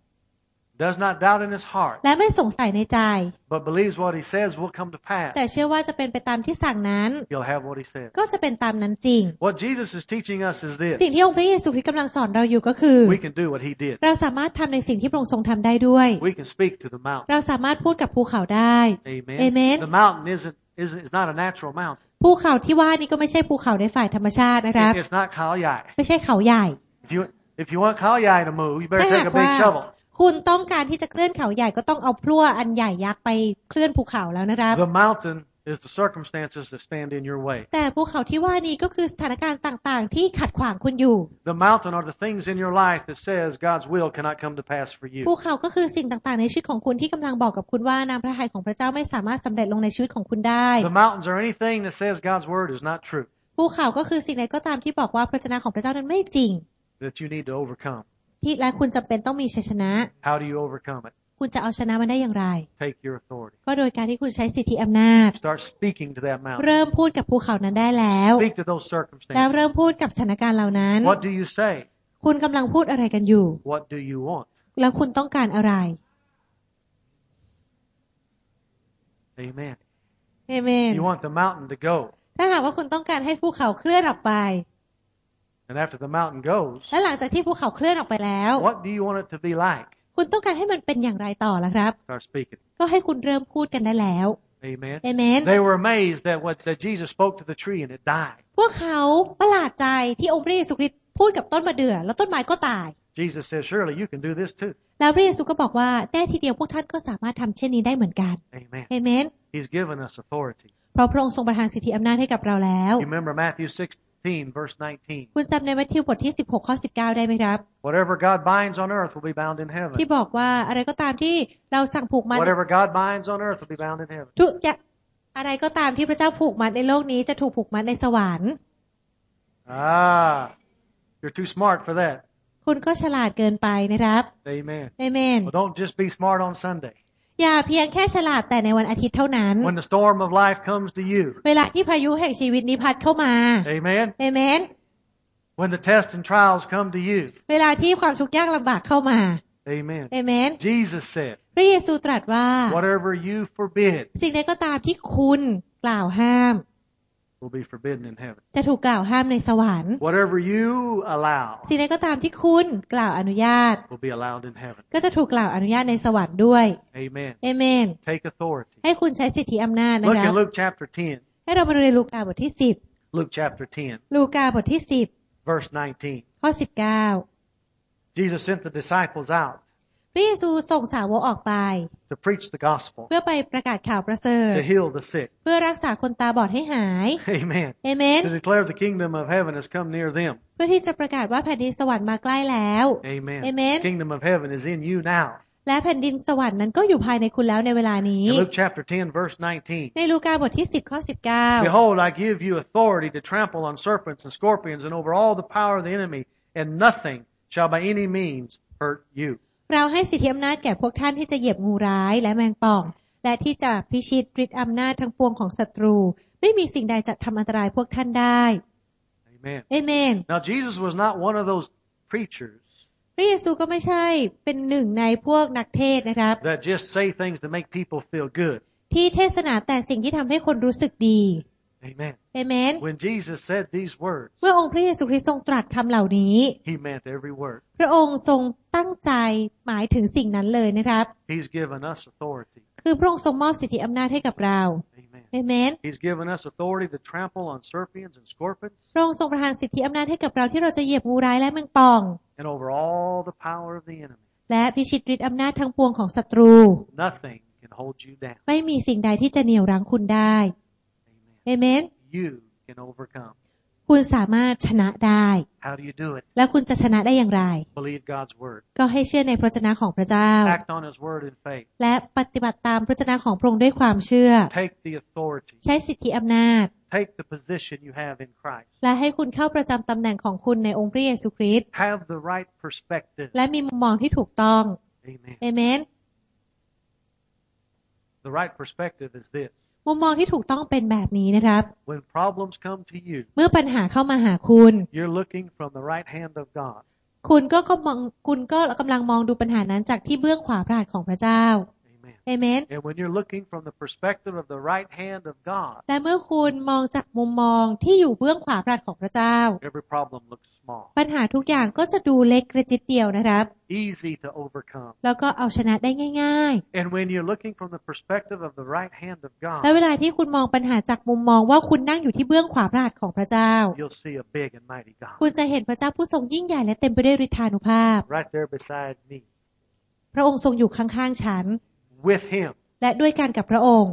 does not doubt in his heart, และไม่สงสัยในใจ but believes what he says will come to pass, แต่เชื่อว่าจะเป็นไปตามที่สั่งนั้น he'll have what he says. ก็จะเป็นตามนั้นจริง What Jesus is teaching us is this. สิ่งที่องค์พระเยซูคริสต์กำลังสอนเราอยู่ก็คือ We can do what he did. เราสามารถทำในสิ่งที่พระองค์ทรงทำได้ด้วย We can speak to the mountain. เราสามารถพูดกับภูเขาได้ Amen. Amen. The mountain is not a natural mountain. ภูเขาที่ว่านี้ก็ไม่ใช่ภูเขาในฝ่ายธรรมชาตินะครับ It's not Khao Yai. ไม่ใช่เขาใหญ่ If you want Khao Yai to move, you better ถ้าหา take ก a ว่า big shovel. คุณต้องการที่จะเคลื่อนเขาใหญ่ก็ต้องเอาพลั่วอันใหญ่ยักษ์ไปเคลื่อนภูเขาแล้วนะครับ The mountain is the circumstances that stand in your way. แต่ภูเขาที่ว่านี้ก็คือสถานการณ์ต่างๆที่ขัดขวางคุณอยู่ The mountain are the things in your life that says God's will cannot come to pass for you. ภูเขาก็คือสิ่งต่างๆในชีวิตของคุณที่กำลังบอกกับคุณว่าน้ำพระทัยของพระเจ้าไม่สามารถสำเร็จลงในชีวิตของคุณได้ The mountains are anything that says God's word is not true, ภูเขาก็คือสิ่งใดก็ตามที่บอกว่าพระวจนะของพระเจ้านั้นไม่จริง that you need to overcome. ที่และคุณจำเป็นต้องมีชัยชนะ How do you overcome it? คุณจะเอาชนะมันได้อย่างไร Take your authority. ก็โดยการที่คุณใช้สิทธิอำนาจ Start speaking to that mountain. เริ่มพูดกับภูเขานั้นได้แล้ว Speak to those แล้ว circumstances. เริ่มพูดกับสถานการณ์เหล่านั้น What do you say? คุณกำลังพูดอะไรกันอยู่ What do you want? แล้วคุณต้องการอะไร Amen. เอเมน You want the mountain to go. ถ้าหากว่าคุณต้องการให้ภูเขาเคลื่อนออกไป And after the mountain goes, และหลังจากที่ภูเขาเคลื่อนออกไปแล้ว what do you want it to be like? คุณต้องการให้มันเป็นอย่างไรต่อล่ะครับ Start speaking. ก็ให้คุณเริ่มพูดกันได้แล้ว Amen. เอเมน They were amazed that Jesus spoke to the tree and it died. พวกเขาประหลาดใจที่องค์พระเยซูคริสต์พูดกับต้นมะเดื่อแล้วต้นไม้ก็ตาย Jesus said, surely you can do this too. แล้วพระเยซูก็บอกว่าแน่ทีเดียวพวกท่านก็สามารถทำเช่นนี้ได้เหมือนกัน Amen. เอเมน He's given us authority. เพราะพระองค์ทรงประทานสิทธิอำนาจให้กับเราแล้ว You remember Matthew 16, verse 19. คุณจำในมัทธิวบทที่16ข้อ19ได้ไหมครับ Whatever God binds on earth will be bound in heaven. ที่บอกว่าอะไรก็ตามที่เราสั่งผูกมัด Whatever God binds on earth will be bound in heaven. ทุกอย่างอะไรก็ตามที่พระเจ้าผูกมัดในโลกนี้จะถูกผูกมัดในสวรรค์ You're too smart for that. คุณก็ฉลาดเกินไปนะครับ Amen. เอเมน Well, don't just be smart on Sunday. อย่าเพียงแค่ฉลาดแต่ในวันอาทิตย์เท่านั้น When the storm of life comes to you. เวลาที่พายุแห่งชีวิตนี้พัดเข้ามา Amen. เอเมน When the tests and trials come to you. เวลาที่ความทุกข์ยากลำบากเข้ามา Amen. เอเมน Jesus said, พระเยซูตรัสว่า whatever you forbid สิ่งใดก็ตามที่คุณกล่าวห้าม will be forbidden in heaven. จะถูกกล่าวห้ามในสวรรค์ Whatever you allow สิ่งใดก็ตามที่คุณกล่าวอนุญาต will be allowed in heaven. ก็จะถูกกล่าวอนุญาตในสวรรค์ด้วย Amen. เอเมน Take authority. ให้คุณใช้สิทธิอำนาจนะ Look ครับ in Luke chapter 10. ให้เรามาดูในลูกาบทที่10 Luke chapter 10, ลูกาบทที่10 verse 19. ข้อ19 Jesus sent the disciples out. พระเยซูส่งสาวกออกไป to preach the gospel, เพื่อไปประกาศข่าวประเสริฐ to heal the sick. เพื่อรักษาคนตาบอดให้หาย Amen. เอเมน To declare the kingdom of heaven has come near them. เพื่อที่จะประกาศว่าแผ่นดินสวรรค์มาใกล้แล้ว Amen. Amen. The kingdom of heaven is in you now. และแผ่นดินสวรรค์นั้นก็อยู่ภายในคุณแล้วในเวลานี้ In Luke chapter 10, verse 19. ในลูกาบทที่10ข้อ19 Behold, I give you authority to trample on serpents and scorpions and over all the power of the enemy, and nothing shall by any means hurt you. เราให้สิทธิอำนาจแก่พวกท่านที่จะเหยียบงูร้ายและแมงป่องและที่จะพิชิตฤทธิ์อำนาจทั้งปวงของศัตรูไม่มีสิ่งใดจะทำอันตรายพวกท่านได้ Amen. เอเมน Now, Jesus was not one of those preachers พระเยซูก็ไม่ใช่เป็นหนึ่งในพวกนักทศนะครับ that just say things to make people feel good. ที่เทศนาแต่สิ่งที่ทำให้คนรู้สึกดี Amen. เอเมน When Jesus said these words, เมื่อองค์พระเยซูคริสต์ทรงตรัสคำเหล่านี้ He meant every word. พระองค์ทรงตั้งใจหมายถึงสิ่งนั้นเลยนะครับ He's given us authority. คือพระองค์ทรงมอบสิทธิอำนาจให้กับเรา Amen. เอเมน He's given us authority to trample on serpents and scorpions พระองค์ทรงประทานสิทธิอำนาจให้กับเราที่เราจะเหยียบงูร้ายและแมงป่อง and over all the power of the enemy. และพิชิตฤทธิ์อำนาจทั้งปวงของศัตรู Nothing can hold you down. ไม่มีสิ่งใดที่จะเหนี่ยวรั้งคุณได้ Amen. เอเมน You can overcome. คุณสามารถชนะได้ How do you do it? แล้วคุณจะชนะได้อย่างไร Believe God's word. ก็ให้เชื่อในพระวจนะของพระเจ้า Act on His word in faith. และปฏิบัติตามพระวจนะของพระองค์ด้วยความเชื่อ Take the authority. ใช้สิทธิอำนาจ Take the position you have in Christ. และให้คุณเข้าประจำตำแหน่งของคุณในองค์พระเยซูคริสต์ Have the right perspective. และมีมุมมองที่ถูกต้อง Amen. เอเมน The right perspective is this. มุมมองที่ถูกต้องเป็นแบบนี้นะครับ When problems come to you, เมื่อปัญหาเข้ามาหาคุณ you're looking from the right hand of God. คุณก็กำลังมองดูปัญหานั้นจากที่เบื้องขวาพระหัตถ์ของพระเจ้า Amen. เอเมน And when you're looking from the perspective of the right hand of God, และเมื่อคุณมองจากมุมมองที่อยู่เบื้องขวาพระหัตถ์ของพระเจ้า every problem looks small, ปัญหาทุกอย่างก็จะดูเล็กกระจิตเดียวนะครับ easy to overcome. แล้วก็เอาชนะได้ง่าย And when you're looking from the perspective of the right hand of ๆ และ God, เวลาที่คุณมองปัญหาจากมุมมองว่าคุณนั่งอยู่ที่เบื้องขวาพระหัตถ์ของพระเจ้า you'll see a big and mighty God คุณจะเห็นพระเจ้าผู้ทรงยิ่งใหญ่และเต็มไปด้วยฤทธานุภาพ right there beside me. พระองค์ทรงอยู่ข้างๆฉัน With Him และด้วยกันกับพระองค์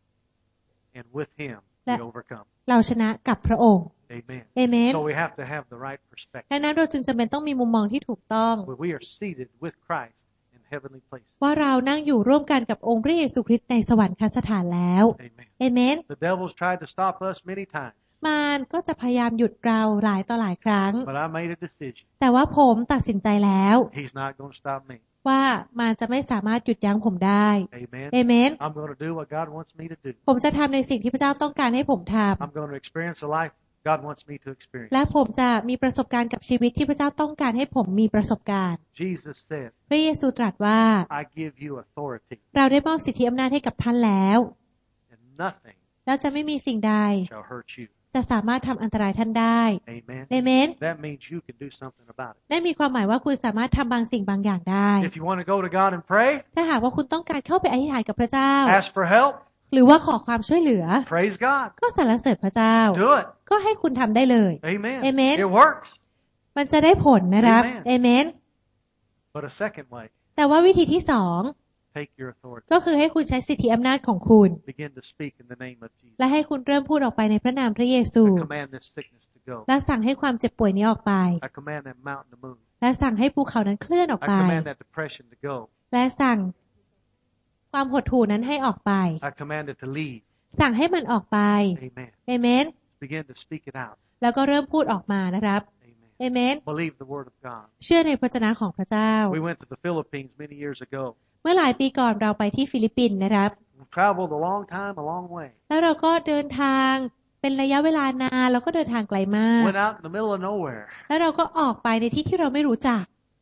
and with Him we That- overcome. เราชนะกับพระองค์ Amen. เอเมน So we have to have the right ดั perspective. งนั้นเราจึงจำเป็นต้องมีมุมมองที่ถูกต้อง Where we are seated with Christ in heavenly places. ว่าเรานั่งอยู่ร่วมกันกับองค์พระเยซูคริสต์ในสวรรคสถานแล้ว Amen. เอเมน The devil's tried to stop us many times, มารก็จะพยายามหยุดเราหลายต่อหลายครั้ง but I made a decision. แต่ว่าผมตัดสินใจแล้ว He's not going to stop me. ว่ามารจะไม่สามารถหยุดยั้งผมได้ Amen. เอเมน I'm going to do what God wants me to do. ผมจะทำในสิ่งที่พระเจ้าต้องการให้ผมท I'm going to experience the life God wants me to experience. ำและผมจะมีประสบการณ์กับชีวิตที่พระเจ้าต้องการให้ผมมีประสบการณ์ Jesus said, พระเยซูตรัสว่า I give you authority, เราได้มอบสิทธิอำนาจให้กับท่านแล้ว and nothing แล้วจะไม่มีสิ่งใด shall hurt you. จะสามารถทำอันตรายท่านได้ Amen. เอเมน That means you can do something about it. นั่นมีความหมายว่าคุณสามารถทำบางสิ่งบางอย่างได้ If you want to go to God and pray, ถ้าหากว่าคุณต้องการเข้าไปอธิษฐานกับพระเจ้า ask for help, หรือว่าขอความช่วยเหลือ praise God. ก็สรรเสริญพระเจ้า Do it. ก็ให้คุณทำได้เลย Amen. Amen. It works. มันจะได้ผลนะครับ Amen. เอเมน But a second way, แต่ว่าวิธีที่สอง take your authority. ก็คือให้คุณใช้สิทธิอำนาจของคุณ Begin to speak in the name of Jesus. และให้คุณเริ่มพูดออกไปในพระนามพระเยซู I command this sickness to go. และสั่งให้ความเจ็บป่วยนี้ออกไป I command that mountain to move. และสั่งให้ภูเขานั้นเคลื่อนออก I ไป command that depression to go. และสั่งความหดหู่นั้นให้ออกไป I command it to leave. สั่งให้มันออกไป Amen. เอเมน Begin to speak it out. แล้วก็เริ่มพูดออกมานะครับ Amen. เอเมน Believe the word of God. เชื่อในพระวจนะของพระเจ้า We went to the Philippines many years ago. เมื่อหลายปีก่อนเราไปที่ฟิลิปปินส์นะครับ We traveled a long time, a long way. แล้วเราก็เดินทางเป็นระยะเวลานานแล้วก็เดินทางไกลมาก Went out in the middle of nowhere แล้วเราก็ออกไปในที่ที่เราไม่รู้จัก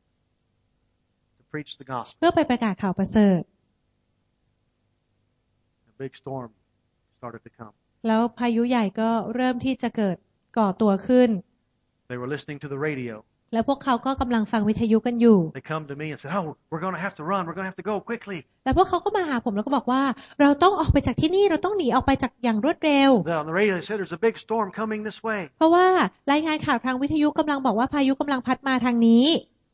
to preach the gospel. เพื่อไปประกาศข่าวประเสริฐ A big storm started to come. แล้วพายุใหญ่ก็เริ่มที่จะเกิดก่อตัวขึ้น They were listening to the radio. แล้วพวกเขาก็กำลังฟังวิทยุกันอยู่ They come to me and said, "Oh, we're going to have to run. We're going to have to go quickly." แล้วพวกเขาก็มาหาผมแล้วก็บอกว่าเราต้องออกไปจากที่นี่เราต้องหนีออกไปจากอย่างรวดเร็ว On the radio, they said, "There's a big storm coming this way." เพราะว่ารายงานข่าวทางวิทยุกำลังบอกว่าพายุกำลังพัดมาทางนี้ I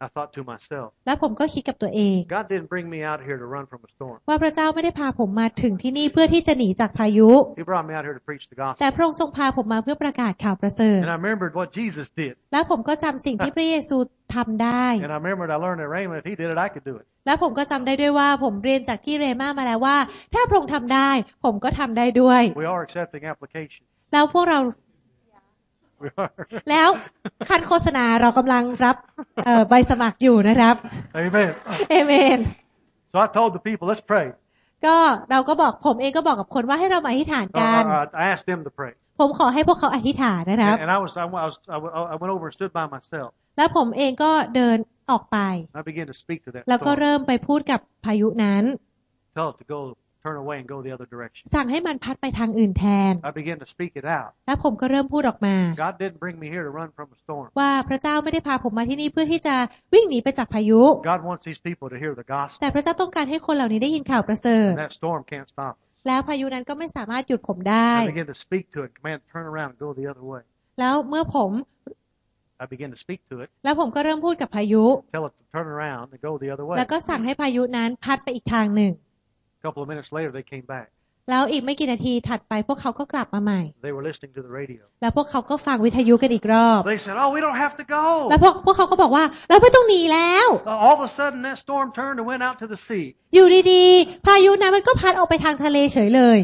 I thought to myself, แล้วผมก็คิดกับตัวเอง God didn't bring me out here to run from a storm. ว่าพระเจ้าไม่ได้พาผมมาถึงที่นี่เพื่อที่จะหนีจากพายุ He brought me out here to preach the แต่ gospel. พระองค์ทรงพาผมมาเพื่อประกาศข่าวประเสริฐ And I remembered what Jesus did. แล้วผมก็จำสิ่งที่พระเยซูทำได้ And I remembered I learned at Raymond, if he did it, I could do it. แล้วผมก็จำได้ด้วยว่าผมเรียนจากที่เรม่ามาแล้วว่าถ้าพระองค์ทำได้ผมก็ทำได้ด้วย We are accepting application. แล้วพวกเรา We are. แล้วคันโฆษณาเรากำลังรับใบสมัครอยู่นะครับ Amen. เอเมน So I told the people, let's pray. ก็เราก็บอกผมเองก็บอกกับคนว่าให้เรามาอธิษฐานกัน I asked them to pray. ผมขอให้พวกเขาอธิษฐานนะครับ And I went over and stood by myself. แล้วผมเองก็เดินออกไป I began to speak to that แล้วก็ storm. เริ่มไปพูดกับพายุนั้น Tell it to go, turn away and go the other direction. สั่งให้มันพัดไปทางอื่นแทน I began to speak it out. แล้วผมก็เริ่มพูดออกมา God didn't bring me here to run from a storm. ว่าพระเจ้าไม่ได้พาผมมาที่นี่เพื่อที่จะวิ่งหนีไปจากพายุ God wants these people to hear the gospel. แต่พระเจ้าต้องการให้คนเหล่านี้ได้ยินข่าวประเสริฐ And that storm can't stop us. แล้วพายุนั้นก็ไม่สามารถหยุดผมได้ I began to speak to it, command it to turn around and go the other way. แล้วเมื่อผม I began to speak to it, แล้วผมก็เริ่มพูดกับพายุ tell it to turn around and go the other way. แล้วก็สั่งให้พายุนั้นพัดไปอีกทางหนึ่ง A couple of minutes later, they came back. แล้วอีกไม่กี่นาทีถัดไปพวกเขาก็กลับมาใหม่ They were listening to the radio. แล้วพวกเขาก็ฟังวิทยุกันอีกรอบ They said, "Oh, we don't have to go." แล้วพวกเขาก็บอกว่าเราไม่ต้องหนีแล้ว All of a sudden, that storm turned and went out to the sea. อยู่ดีๆพายุนั้นมันก็พัดออกไปทางทะเลเฉยเลย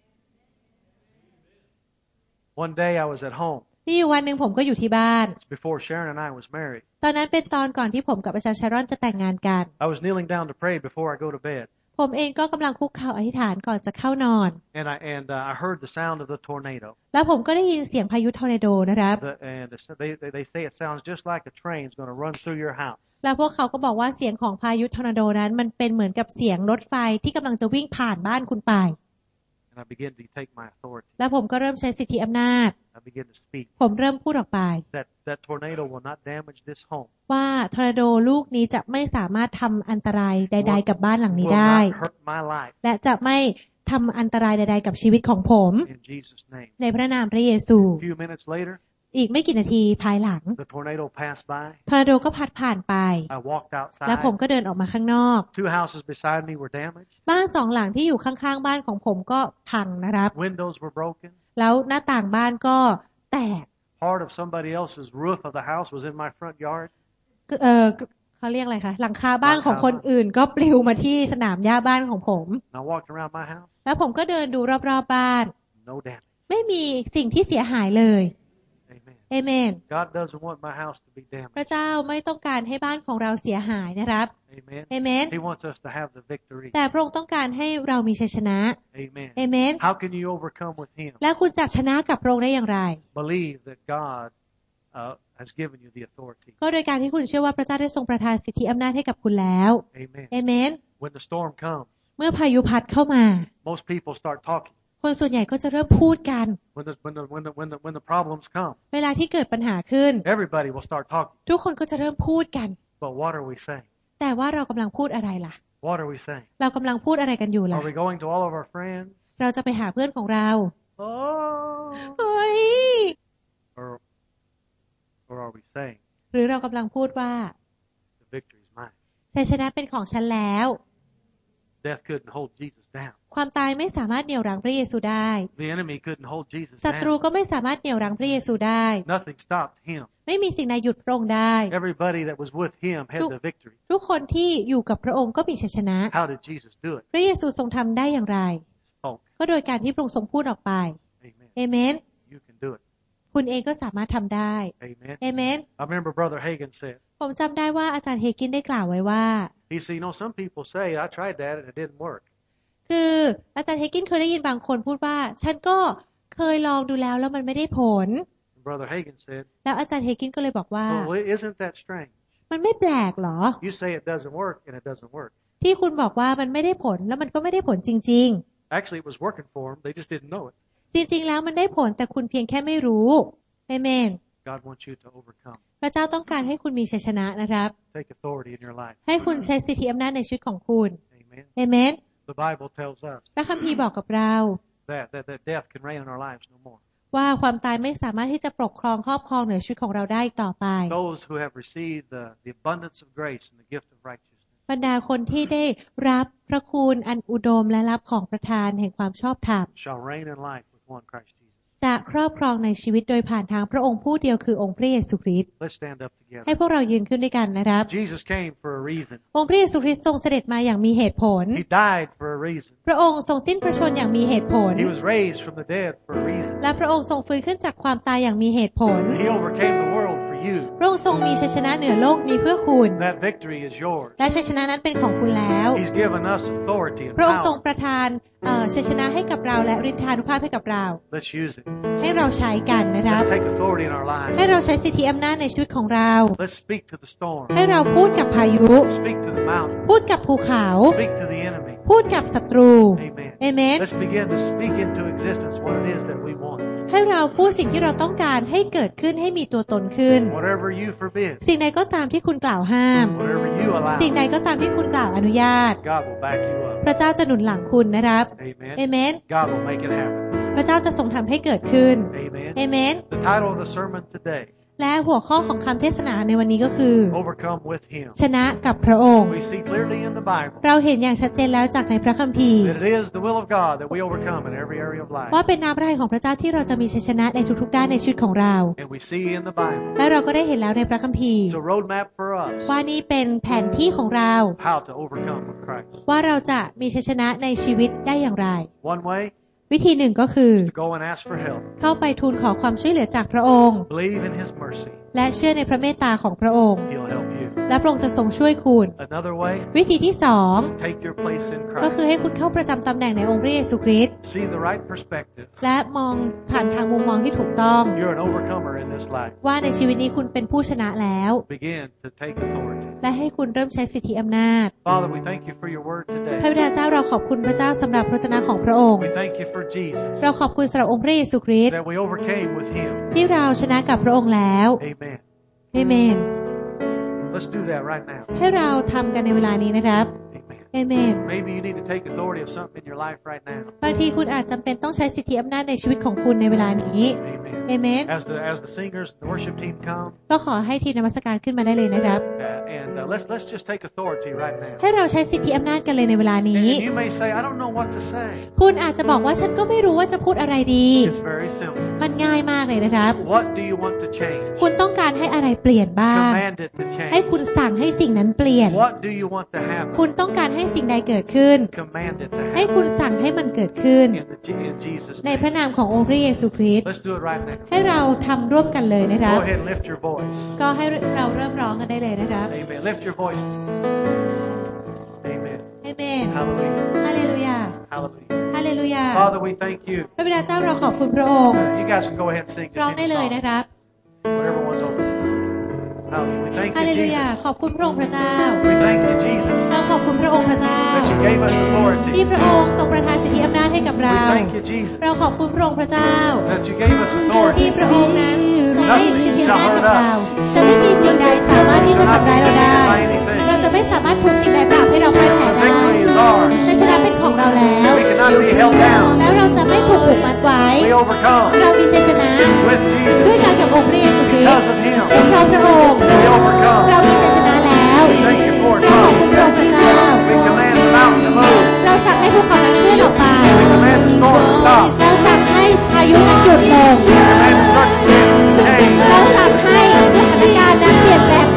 One day, I was at home. มีอยู่วันหนึ่งผมก็อยู่ที่บ้าน It's before Sharon and I was married. ตอนนั้นเป็นตอนก่อนที่ผมกับอาจารย์ชารอนจะแต่งงานกัน I was kneeling down to pray before I go to bed, ผมเองก็กำลังคุกเข่าอธิษฐานก่อนจะเข้านอน and I heard the sound of the tornado. แล้วผมก็ได้ยินเสียงพายุทอร์นาโดนะครับ They say it sounds just like a train's going to run through your house. แล้วพวกเขาก็บอกว่าเสียงของพายุทอร์นาโดนั้นมันเป็นเหมือนกับเสียงรถไฟที่กำลังจะวิ่งผ่านบ้านคุณไป And I began to take my authority. แล้วผมก็เริ่มใช้สิทธิอำนาจ I began to speak. ผมเริ่มพูดออกไป That tornado will not damage this home. ว่าทอร์นาโดลูกนี้จะไม่สามารถทำอันตรายใดๆกับบ้านหลังนี้ Will ได้ not hurt my life. และจะไม่ทำอันตรายใดๆกับชีวิตของผม In Jesus' name. ในพระนามพระเยซู A few minutes later, อีกไม่กี่นาทีภายหลัง the tornado passed by. ทอร์นาโดก็พัดผ่านไป I walked และผม outside. ก็เดินออกมาข้างนอก Two houses beside me were damaged. บ้านสองหลังที่อยู่ข้างๆบ้านของผมก็พังนะครับ Windows were broken. แล้วหน้าต่างบ้านก็แตก Part of somebody else's roof of the house was in my front yard. เขาเรียกอะไรคะหลังคาบ้านของคนอื่นก็ปลิวมาที่สนามหญ้าบ้านของผม And I walked around my house. แล้วผมก็เดินดูรอบๆบ้าน No damage. ไม่มีสิ่งที่เสียหายเลย Amen. เอเมน God doesn't want my house to be พระ damaged. เจ้าไม่ต้องการให้บ้านของเราเสียหายนะครับ Amen. เอเมน He wants us to have the victory. แต่พระองค์ต้องการให้เรามีชัยชนะ Amen. เอเมน How can you overcome with Him? แล้วคุณจะชนะกับพระองค์ได้อย่างไร Believe that God has given you the authority. ก็โดยการที่คุณเชื่อว่าพระเจ้าได้ทรงประทานสิทธิอำนาจให้กับคุณแล้ว Amen. เอเมน When the storm comes, เมื่อพายุพัดเข้ามา most people start talking. คนส่วนใหญ่ก็จะเริ่มพูดกัน When the problems come, เวลาที่เกิดปัญหาขึ้น everybody will start talking. ทุกคนก็จะเริ่มพูดกัน But what are we saying? แต่ว่าเรากำลังพูดอะไรล่ะ What are we saying? เรากำลังพูดอะไรกันอยู่ล่ะ Are we going to all of our friends? เราจะไปหาเพื่อนของเรา Oh. เฮ้ย Or are we saying หรือเรากำลังพูดว่า the victory is mine? ชัยชนะเป็นของฉันแล้ว Death couldn't hold Jesus down. ความตายไม่สามารถเหนี่ยวรั้งพระเยซูได้ The enemy couldn't hold Jesus ศัตรู down. ก็ไม่สามารถเหนี่ยวรั้งพระเยซูได้ Nothing stopped him. ไม่มีสิ่งใดหยุดพระองค์ได้ Everybody that was with him had the victory. ทุกคนที่อยู่กับพระองค์ก็มีชัยชนะ How did Jesus do it? พระเยซูทรงทำได้อย่างไร Spoke. ก็โดยการที่พระองค์ทรงพูดออกไป Amen. เอเมน You can do it. คุณเองก็สามารถทำได้ Amen. เอเมน I remember Brother Hagin said, ผมจำได้ว่าอาจารย์เฮกินได้กล่าวไว้ว่า he said, some people say, I tried that and it didn't work. คืออาจารย์เฮกินเคยได้ยินบางคนพูดว่าฉันก็เคยลองดูแล้วมันไม่ได้ผล Brother Hagin said, แล้วอาจารย์เฮกินก็เลยบอกว่า well, isn't that strange? มันไม่แปลกหรอ You say it doesn't work and it doesn't work. ที่คุณบอกว่ามันไม่ได้ผลแล้วมันก็ไม่ได้ผลจริง Actually, it was working for them. They just didn't know it. ๆ จริงๆแล้วมันได้ผลแต่คุณเพียงแค่ไม่รู้เอเมน God wants you to overcome. พระเจ้าต้องการให้คุณมีชัยชนะนะครับ Take authority in your life. ให้คุณใช้สิทธิอำนาจในชีวิตของคุณ Amen. เอเมน The Bible tells us พระคัมภีร์บอกกับเรา that death can reign in our lives no more. ว่าความตายไม่สามารถที่จะปกครองครอบครองเหนือชีวิตของเราได้อีกต่อไป Those who have received the abundance of grace and the gift of righteousness บรรดาคนที่ได้รับพระคุณอันอุดมและรับของประทานแห่งความชอบธรรม shall reign in life with one Christ Jesus. จะครอบครองในชีวิตโดยผ่านทางพระองค์ผู้เดียวคือองค์พระเยซูคริสต์ Let's stand up together. ให้พวกเรายืนขึ้นด้วยกันนะครับ Jesus came for a reason. องค์พระเยซูคริสต์ทรงเสด็จมาอย่างมีเหตุผล He died for a reason. พระองค์ทรงสิ้นพระชนม์อย่างมีเหตุผล He was raised from the dead for a reason. และพระองค์ทรงฟื้นขึ้นจากความตายอย่างมีเหตุผล He overcame the world for you. พระองค์ทรงมีชัยชนะเหนือโลกนี้เพื่อคุณ That victory is yours. และชัยชนะนั้นเป็นของคุณแล้ว He's given us authority and พระองค์ทรง power. ประทานชัยชนะให้กับเราและฤทธานุภาพให้กับเรา Let's use it. ให้เราใช้กันนะครับ Let's take authority in our lives. ให้เราใช้สิทธิอำนาจในชีวิตของเรา Let's speak to the storm. ให้เราพูดกับพายุ Speak to the mountain. พูดกับภูเขา Speak to the enemy. พูดกับศัตรู Amen. เอเมน Let's begin to speak into existence what it is that we want. ให้เราพูดสิ่งที่เราต้องการให้เกิดขึ้นให้มีตัวตนขึ้น Whatever you forbid, สิ่งใดก็ตามที่คุณกล่าวห้าม whatever you allow, สิ่งใดก็ตามที่คุณกล่าวอนุญาต God will back you up. พระเจ้าจะหนุนหลังคุณนะครับ Amen. เอเมน God will make it happen. พระเจ้าจะทรงทำให้เกิดขึ้น Amen. เอเมน The title of the sermon today, และหัวข้อของคำเทศนาในวันนี้ก็คือ Overcome with Him. ชนะกับพระองค์ We see clearly in the Bible เราเห็นอย่างชัดเจนแล้วจากในพระคัมภีร์ that it is the will of God that we overcome in every area of life. ว่าเป็นน้ำพระทัยของพระเจ้าที่เราจะมีชัยชนะในทุกๆด้านในชีวิตของเรา And we see in the Bible, และเราก็ได้เห็นแล้วในพระคัมภีร์ it's a roadmap for us ว่านี่เป็นแผนที่ของเรา how to overcome with Christ. ว่าเราจะมีชัยชนะในชีวิตได้อย่างไร One way วิธีหนึ่งก็คือ is to go and ask for help. เข้าไปทูลขอความช่วยเหลือจากพระองค์ Believe in His mercy. และเชื่อในพระเมตตาของพระองค์ He'll help you. และพระองค์จะทรงช่วยคุณ Another way, วิธีที่สอง take your place in ก็ Christ. คือให้คุณเข้าประจำตำแหน่งในองค์พระเยซูคริสต์ See the right perspective. และมองผ่านทางมุมมองที่ถูกต้อง You're an overcomer in this life. ว่าในชีวิตนี้คุณเป็นผู้ชนะแล้ว Begin to take authority. และให้คุณเริ่มใช้สิทธิอำนาจ Father, we thank you for your word พระ today. บิดาเจ้าเราขอบคุณพระเจ้าสำหรับพระวจนะของพระองค์ We thank you for Jesus, เราขอบคุณสำหรับองค์พระเยซูคริสต์ that we overcame with Him. ที่เราชนะกับพระองค์แล้ว Amen. เอเมน Let's do that right now. ให้เราทำกันในเวลานี้นะครับ Amen. เอเมน Maybe you need to take authority of something in your life right now. บางทีคุณอาจจำเป็นต้องใช้สิทธิอำนาจในชีวิตของคุณในเวลานี้ Amen. เอเมน As the singers, the worship team come, ก็ขอให้ทีมนมัสการขึ้นมาได้เลยนะครับ and let's just take authority right now. ให้เราใช้สิทธิอำนาจกันเลยในเวลานี้ And you may say, I don't know what to say. คุณอาจจะบอกว่าฉันก็ไม่รู้ว่าจะพูดอะไรดี It's very simple. มันง่ายมากเลยนะครับ What do you want to change? คุณต้องการให้อะไรเปลี่ยนบ้าง Command it to ให้ change. คุณสั่งให้สิ่งนั้นเปลี่ยน What do you want to happen? คุณต้องการให้สิ่งใดเกิดขึ้น Command it to ให้ happen. คุณสั่งให้มันเกิดขึ้น In Jesus' ใน name. พระนามขององค์พระเยซูคริสต์ Let's do it right now. ให้เราทำร่วมกันเลยนะครับ Go ahead and lift your voice. ก็ให้เราเริ่มร้องกันได้เลยนะครับ Amen. Lift your voice. Amen. เอเมน Hallelujah. ฮาเลลูยา Hallelujah. ฮาเลลูยา Father, we thank you. พระบิดาเจ้าเราขอบคุณพระองค์ You guys can go ahead and sing ร้อง just ได้ any เลย song. นะครับ Whatever one's open. Hallelujah. We thank ฮาเล you, ลูยา Jesus. ขอบคุณพระองค์พระเจ้า We thank you, Jesus, เราขอบคุณพระองค์พระเจ้า that you gave us ที่ authority. พระองค์ทรงประทานสิทธิอำนาจให้กับ We เรา thank you, Jesus, เราขอบคุณพระองค์พระเจ้า that you gave us ที่ authority. พระองค์นั้นทรงให้สิทธิอำนาจกับเรา จะไม่มีสิ่งใดสามารถที่จะทำร้ายเราได้ เราจะไม่สามารถถูกสิ่งใดปราบให้เราพ่ายแพ้ได้ Victory is ours. แต่ชนะเป็นของเราแล้ว We cannot be held down. แล้วเราจะไม่ถูกผูกมัดไว้ We overcome เรามีชัยชนะ with ด้วย Jesus. การกับองค์พระเยซูคริสต์ Because of Him, เป็นเพราะพระองค์ we overcome. เรามีชัยชนะแล้ว We thank you for it, เราขอบคุณ Father. พระองค์พระเจ้า We command the mountain to move. เราสั่งให้ภูเขานั้นเคลื่อนออกไป We command the storm to stop. เราสั่งให้พายุนั้นหยุดลง We command the circumstances to change. เราสั่งให้สถานการณ์นั้นเปลี่ยนแปลงไป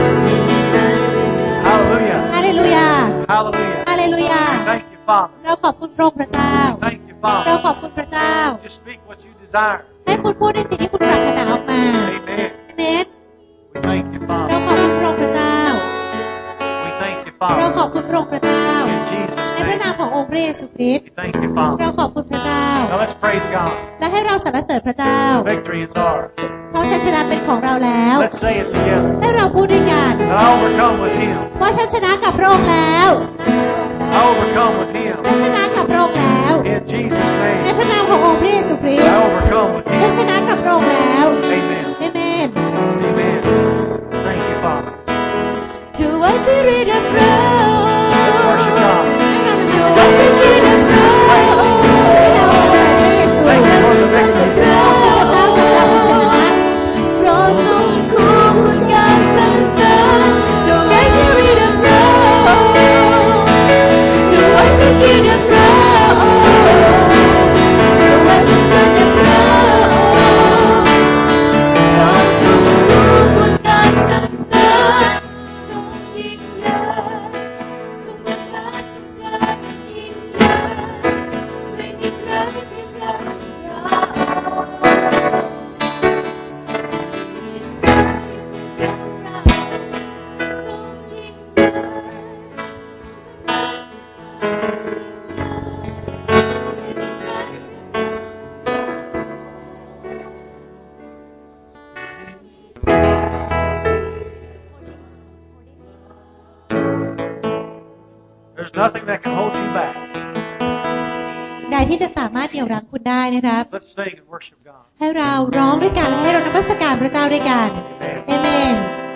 Hallelujah. ฮาเลลูยา Hallelujah. ฮาเลลูยา Thank you, Father. เราขอบคุณพระองค์พระเจ้า Thank you, เรา Father. ขอบคุณพระเจ้า Just speak what you desire. ให้คุณพูดในสิ่งที่คุณปรารถนาออกมา Amen. เนต We thank you, เรา Father. ขอบคุณพระองค์พระเจ้า We thank you, เรา Father. ขอบคุณพระองค์พระเจ้า In Jesus' ในพระ name. นามขององค์พระเยซูคริสต์ We thank you, เรา Father. ขอบคุณพระเจ้า Now let's praise God. และให้เราสรรเสริญพระเจ้า Victory is ours. เพราะชัยชนะเป็นของเราแล้ว Let's say it together. ให้เราพูดด้วยกัน That I overcome with Him. ว่าฉันชนะกับพระองค์แล้ว I overcome with Him. ฉันชนะกับพระองค์แล้ว In Jesus' ใน name. พระนามขององค์พระเยซูคริสต์ I overcome with ฉัน Him. ชนะกับพระองค์แล้ว Amen. เอเมน Amen. Thank you, Father. To us we read the Let's worship God. To us we read the Thank you for the victory. There's nothing that can hold you back. ใดที่จะสามารถเหนี่ยวรั้งคุณได้นะครับ Let's sing and worship God. ให้เราร้องด้วยกันและให้เรานมัสการพระเจ้าด้วยกันเอเมน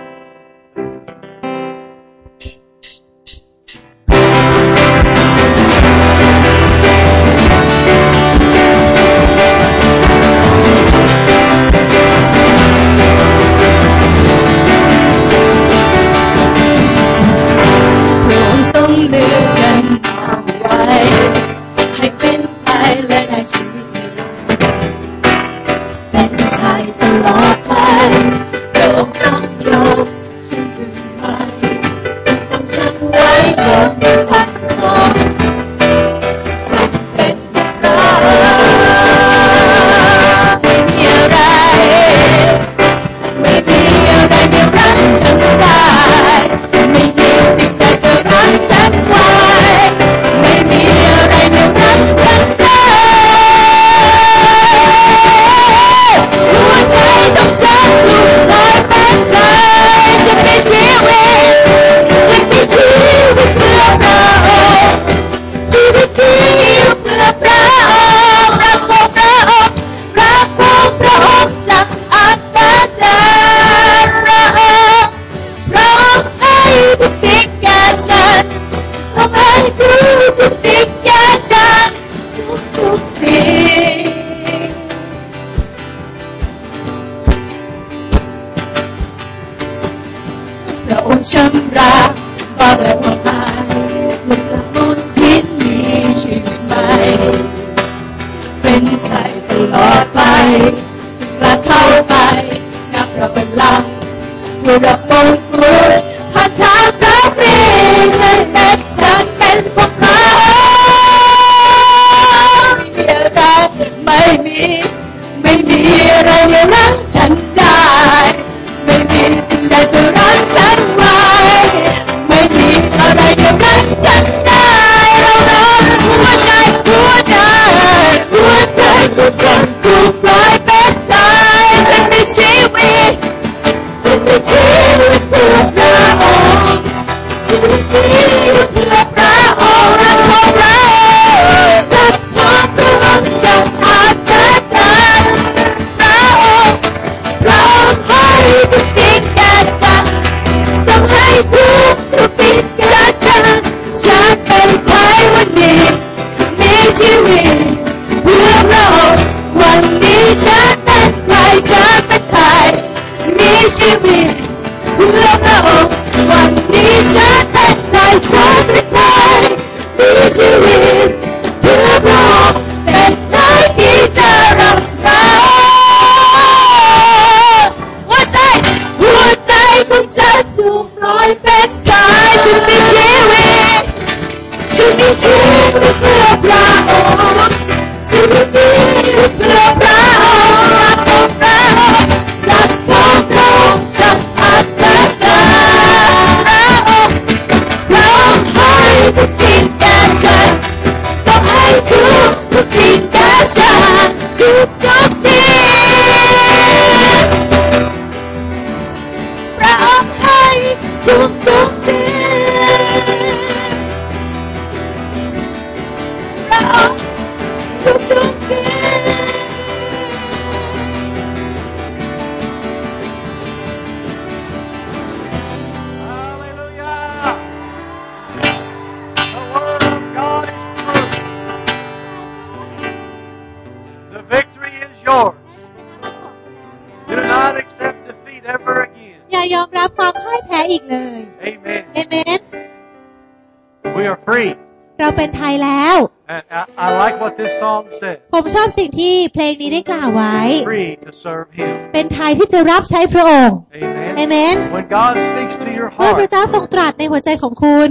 ผมชอบสิ่งที่เพลงนี้ได้กล่าวไว้เป็นไทยที่จะรับใช้พระองค์เอเมนเมื่อพระเจ้าทรงตรัสในหัวใจของคุณ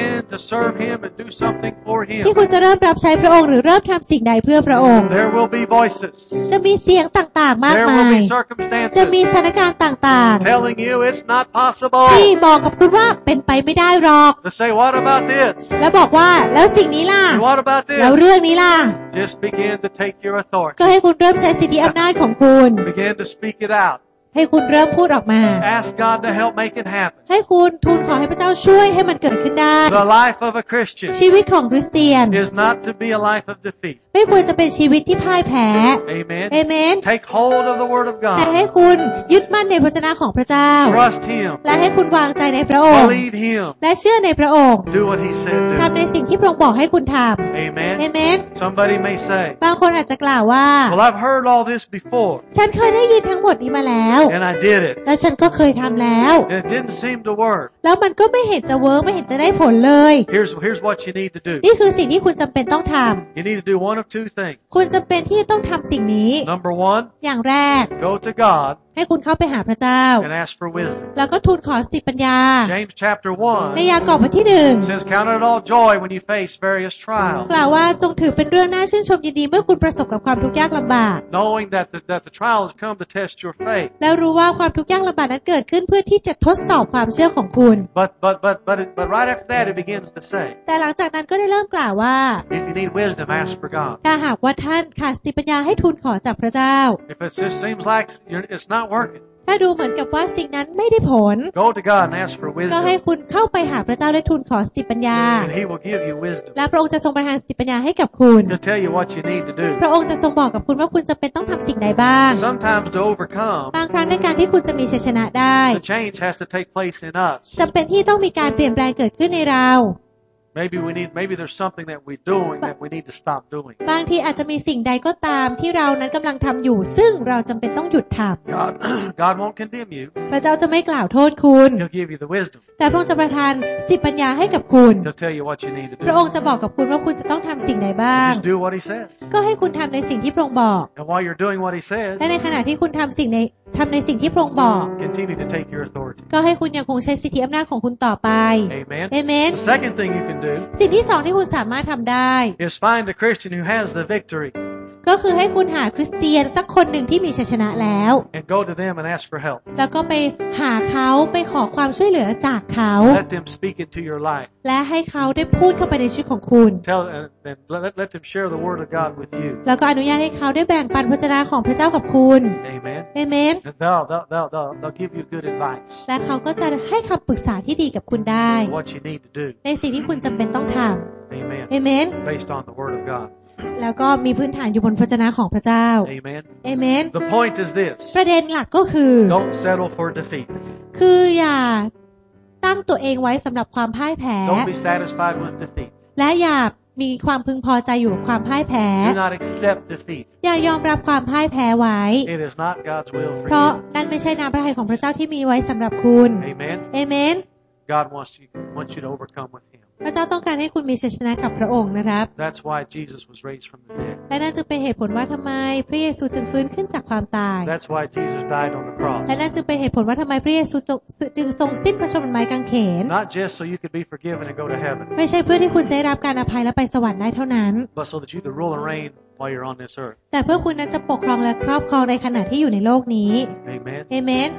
ที่คุณจะเริ่มรับใช้พระองค์หรือเริ่มทำสิ่งใดเพื่อพระองค์จะมีเสียงต่างๆมากมายจะมีสถานการณ์ต่างๆที่บอกกับคุณว่าเป็นไปไม่ได้หรอกแล้วบอกว่าแล้วสิ่งนี้ล่ะแล้วเรื่องนี้ล่ะก็ให้คุณเริ่มใช้สิทธิอำนาจของคุณให้คุณเริ่มพูดออกมา Ask God to help make it happen. ให้คุณทูลขอให้พระเจ้าช่วยให้มันเกิดขึ้นได้ The life of a Christian ชีวิตของคริสเตียน is not to be a life of defeat. ไม่ควรจะเป็นชีวิตที่พ่ายแพ้ Amen. เอเมน Take hold of the Word of แต่ God. ให้คุณยึดมั่นในพระวจนะของพระเจ้า Trust Him. และให้คุณวางใจในพระองค์ Believe Him. และเชื่อในพระองค์ Do what He said do. ทำในสิ่งที่พระองค์บอกให้คุณทำ Amen. เอเมน Somebody may say, บางคนอาจจะกล่าวว่า well, I've heard all this before, ฉันเคยได้ยินทั้งหมดนี้มาแล้ว and I did it, และฉันก็เคยทำแล้ว and it didn't seem to work. แล้วมันก็ไม่เห็นจะเวิร์กไม่เห็นจะได้ผลเลย Here's what you need to do. นี่คือสิ่งที่คุณจำเป็นต้องท You need to do one of two things. ำคุณจำเป็นที่จะต้องทำสิ่งนี้ Number one, อย่างแรก go to God ให้คุณเข้าไปหาพระเจ้า and ask for wisdom. แล้วก็ทูลขอสติปัญญา James chapter ใน 1 ยากอบบทที่หนึ่ง says, count it all joy when you face various trials, กล่าวว่าจงถือเป็นเรื่องน่าชื่นชมยินดีเมื่อคุณประสบกับความทุกข์ยากลำบาก knowing that the trials come to test your faith. แล้วรู้ว่าความทุกข์ยากลำบากนั้นเกิดขึ้นเพื่อที่จะทดสอบความเชื่อของคุณ But right after that, it begins to say, แต่หลังจากนั้นก็ได้เริ่มกล่าวว่า if you need wisdom, ask for God. ถ้าหากว่าท่านขาดสติปัญญาให้ทูลขอจากพระเจ้า If it just seems like it's not working, ถ้าดูเหมือนกับว่าสิ่งนั้นไม่ได้ผล go to God and ask for ก็ให้ wisdom, คุณเข้าไปหาพระเจ้าและทูลขอสติปัญญา and He will give you wisdom. และพระองค์จะทรงประทานสติปัญญาให้กับคุณ He'll tell you what you need to do. พระองค์จะทรงบอกกับคุณว่าคุณจะเป็นต้องทำสิ่งใดบ้าง Sometimes to overcome, บางครั้งในการที่คุณจะมีชัยชนะได้ the change has to take place in us. จำเป็นที่ต้องมีการเปลี่ยนแปลงเกิดขึ้นในเรา Maybe there's something that we're doing that we need to stop doing. บางทีอาจจะมีสิ่งใดก็ตามที่เรานั้นกำลังทำอยู่ซึ่งเราจำเป็นต้องหยุดท God won't condemn you. ำพระเจ้าจะไม่กล่าวโทษคุณ He'll give you the wisdom. แต่พระองค์จะประทานสติปัญญาให้กับคุณ He'll tell you what you need to พระอง do. ค์จะบอกกับคุณว่าคุณจะต้องทำสิ่งใดบ้าง Just do what He says. ก็ให้คุณทำในสิ่งที่พระองค์บอก And while you're doing what He says, และในขณะที่คุณทำในสิ่งที่พระองค์บอก continue to take your authority. ก็ให้คุณยังคงใช้สิทธิอำนาจของคุณต่อไป Amen. เอเมน The second thing you can do สิ่งที่สองที่คุณสามารถทำได้ is find a Christian who has the victory ก็คือให้คุณหาคริสเตียนสักคนหนึ่งที่มีชัยชนะแล้ว and go to them and ask for help. แล้วก็ไปหาเขาไปขอความช่วยเหลือจากเขา Let them speak into your life. และให้เขาได้พูดเข้าไปในชีวิตของคุณ Let them share the word of God with you. แล้วก็อนุญาตให้เขาได้แบ่งปันพระวจนะของพระเจ้ากับคุณ Amen. เอเมน And they'll give you good advice และเขาก็จะให้คำปรึกษาที่ดีกับคุณได้ what you need to do. ในสิ่งที่คุณจำเป็นต้องท Amen. ำเอเมน Based on the word of God. แล้วก็มีพื้นฐานอยู่บนพระวจนะของพระเจ้า Amen. เอเมน The point is this. ประเด็นหลักก็คือ Don't settle for defeat. คืออย่าตั้งตัวเองไว้สำหรับความพ่ายแพ้ Don't be satisfied with defeat. และอย่ามีความพึงพอใจอยู่กับความพ่ายแพ้ Do not accept defeat. อย่ายอมรับความพ่ายแพ้ไว้ It is not God's will เพ for ราะ you. นั่นไม่ใช่น้ำพระทัยของพระเจ้าที่มีไว้สำหรับคุณ Amen. เอเมน God wants you to overcome with Him. พระเจ้าต้องการให้คุณมีชัยชนะกับพระองค์นะครับ That's why Jesus was raised from the dead. และนั่นจึงเป็นเหตุผลว่าทำไมพระเยซูจึงฟื้นขึ้นจากความตาย That's why Jesus died on the cross. และนั่นจึงเป็นเหตุผลว่าทำไมพระเยซูจึงทรงสิ้นพระชนม์บนไม้กางเขน Not just so you could be forgiven and go to heaven, ไม่ใช่เพื่อที่คุณจะได้รับการอภัยและไปสวรรค์ได้เท่านั้น but so that you could rule and reign while you're on this earth. แต่เพื่อคุณนั้นจะปกครองและครอบครองในขณะที่อยู่ในโลกนี้ Amen. เอเมน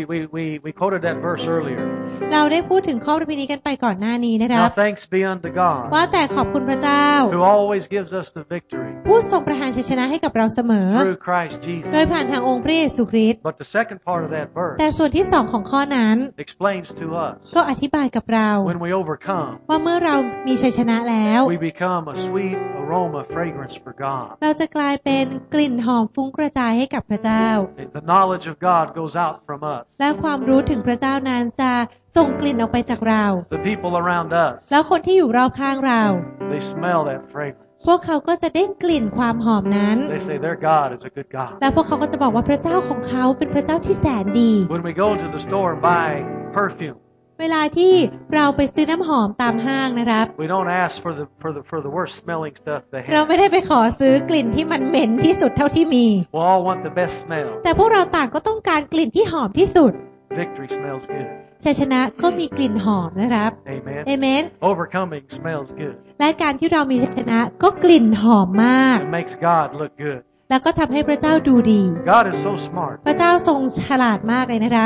We quoted that verse earlier. เราได้พูดถึงข้อพระคัมภีร์นี้กันไปก่อนหน้านี้นะครับ Now thanks be unto God ว่าแต่ขอบคุณพระเจ้า who always gives us the victory ผู้ทรงประทานชัยชนะให้กับเราเสมอ through Christ โดย Jesus. ผ่านทางองค์พระเยซูคริสต์ But the second part of that verse แต่ส่วนที่สองของข้อนั้น explains to us ก็อธิบายกับเรา when we overcome, ว่าเมื่อเรามีชัยชนะแล้ว we become a sweet aroma fragrance for God. เราจะกลายเป็นกลิ่นหอมฟุ้งกระจายให้กับพระเจ้า The knowledge of God goes out from us. และความรู้ถึงพระเจ้านั้นจะส่งกลิ่นออกไปจากเรา The people around us, แล้วคนที่อยู่รอบข้างเรา they smell that fragrance. พวกเขาก็จะได้กลิ่นความหอมนั้น They say their God is a good God. และพวกเขาก็จะบอกว่าพระเจ้าของเขาเป็นพระเจ้าที่แสนดี When we go to the store and buy perfume, เวลาที่เราไปซื้อน้ำหอมตามห้างนะครับ we don't ask for the worst smelling stuff they เรา have. ไม่ได้ไปขอซื้อกลิ่นที่มันเหม็นที่สุดเท่าที่มี We all want the best smell. แต่พวกเราต่างก็ต้องการกลิ่นที่หอมที่สุด Victory smells good. ชัยชนะก็มีกลิ่นหอมนะครับ Amen. เอเมน Overcoming smells good. และการที่เรามีชัยชนะก็กลิ่นหอมมาก It makes God look good. แล้วก็ทำให้พระเจ้าดูดี God is so smart. พระเจ้าทรงฉลาดมากเลยนะครับ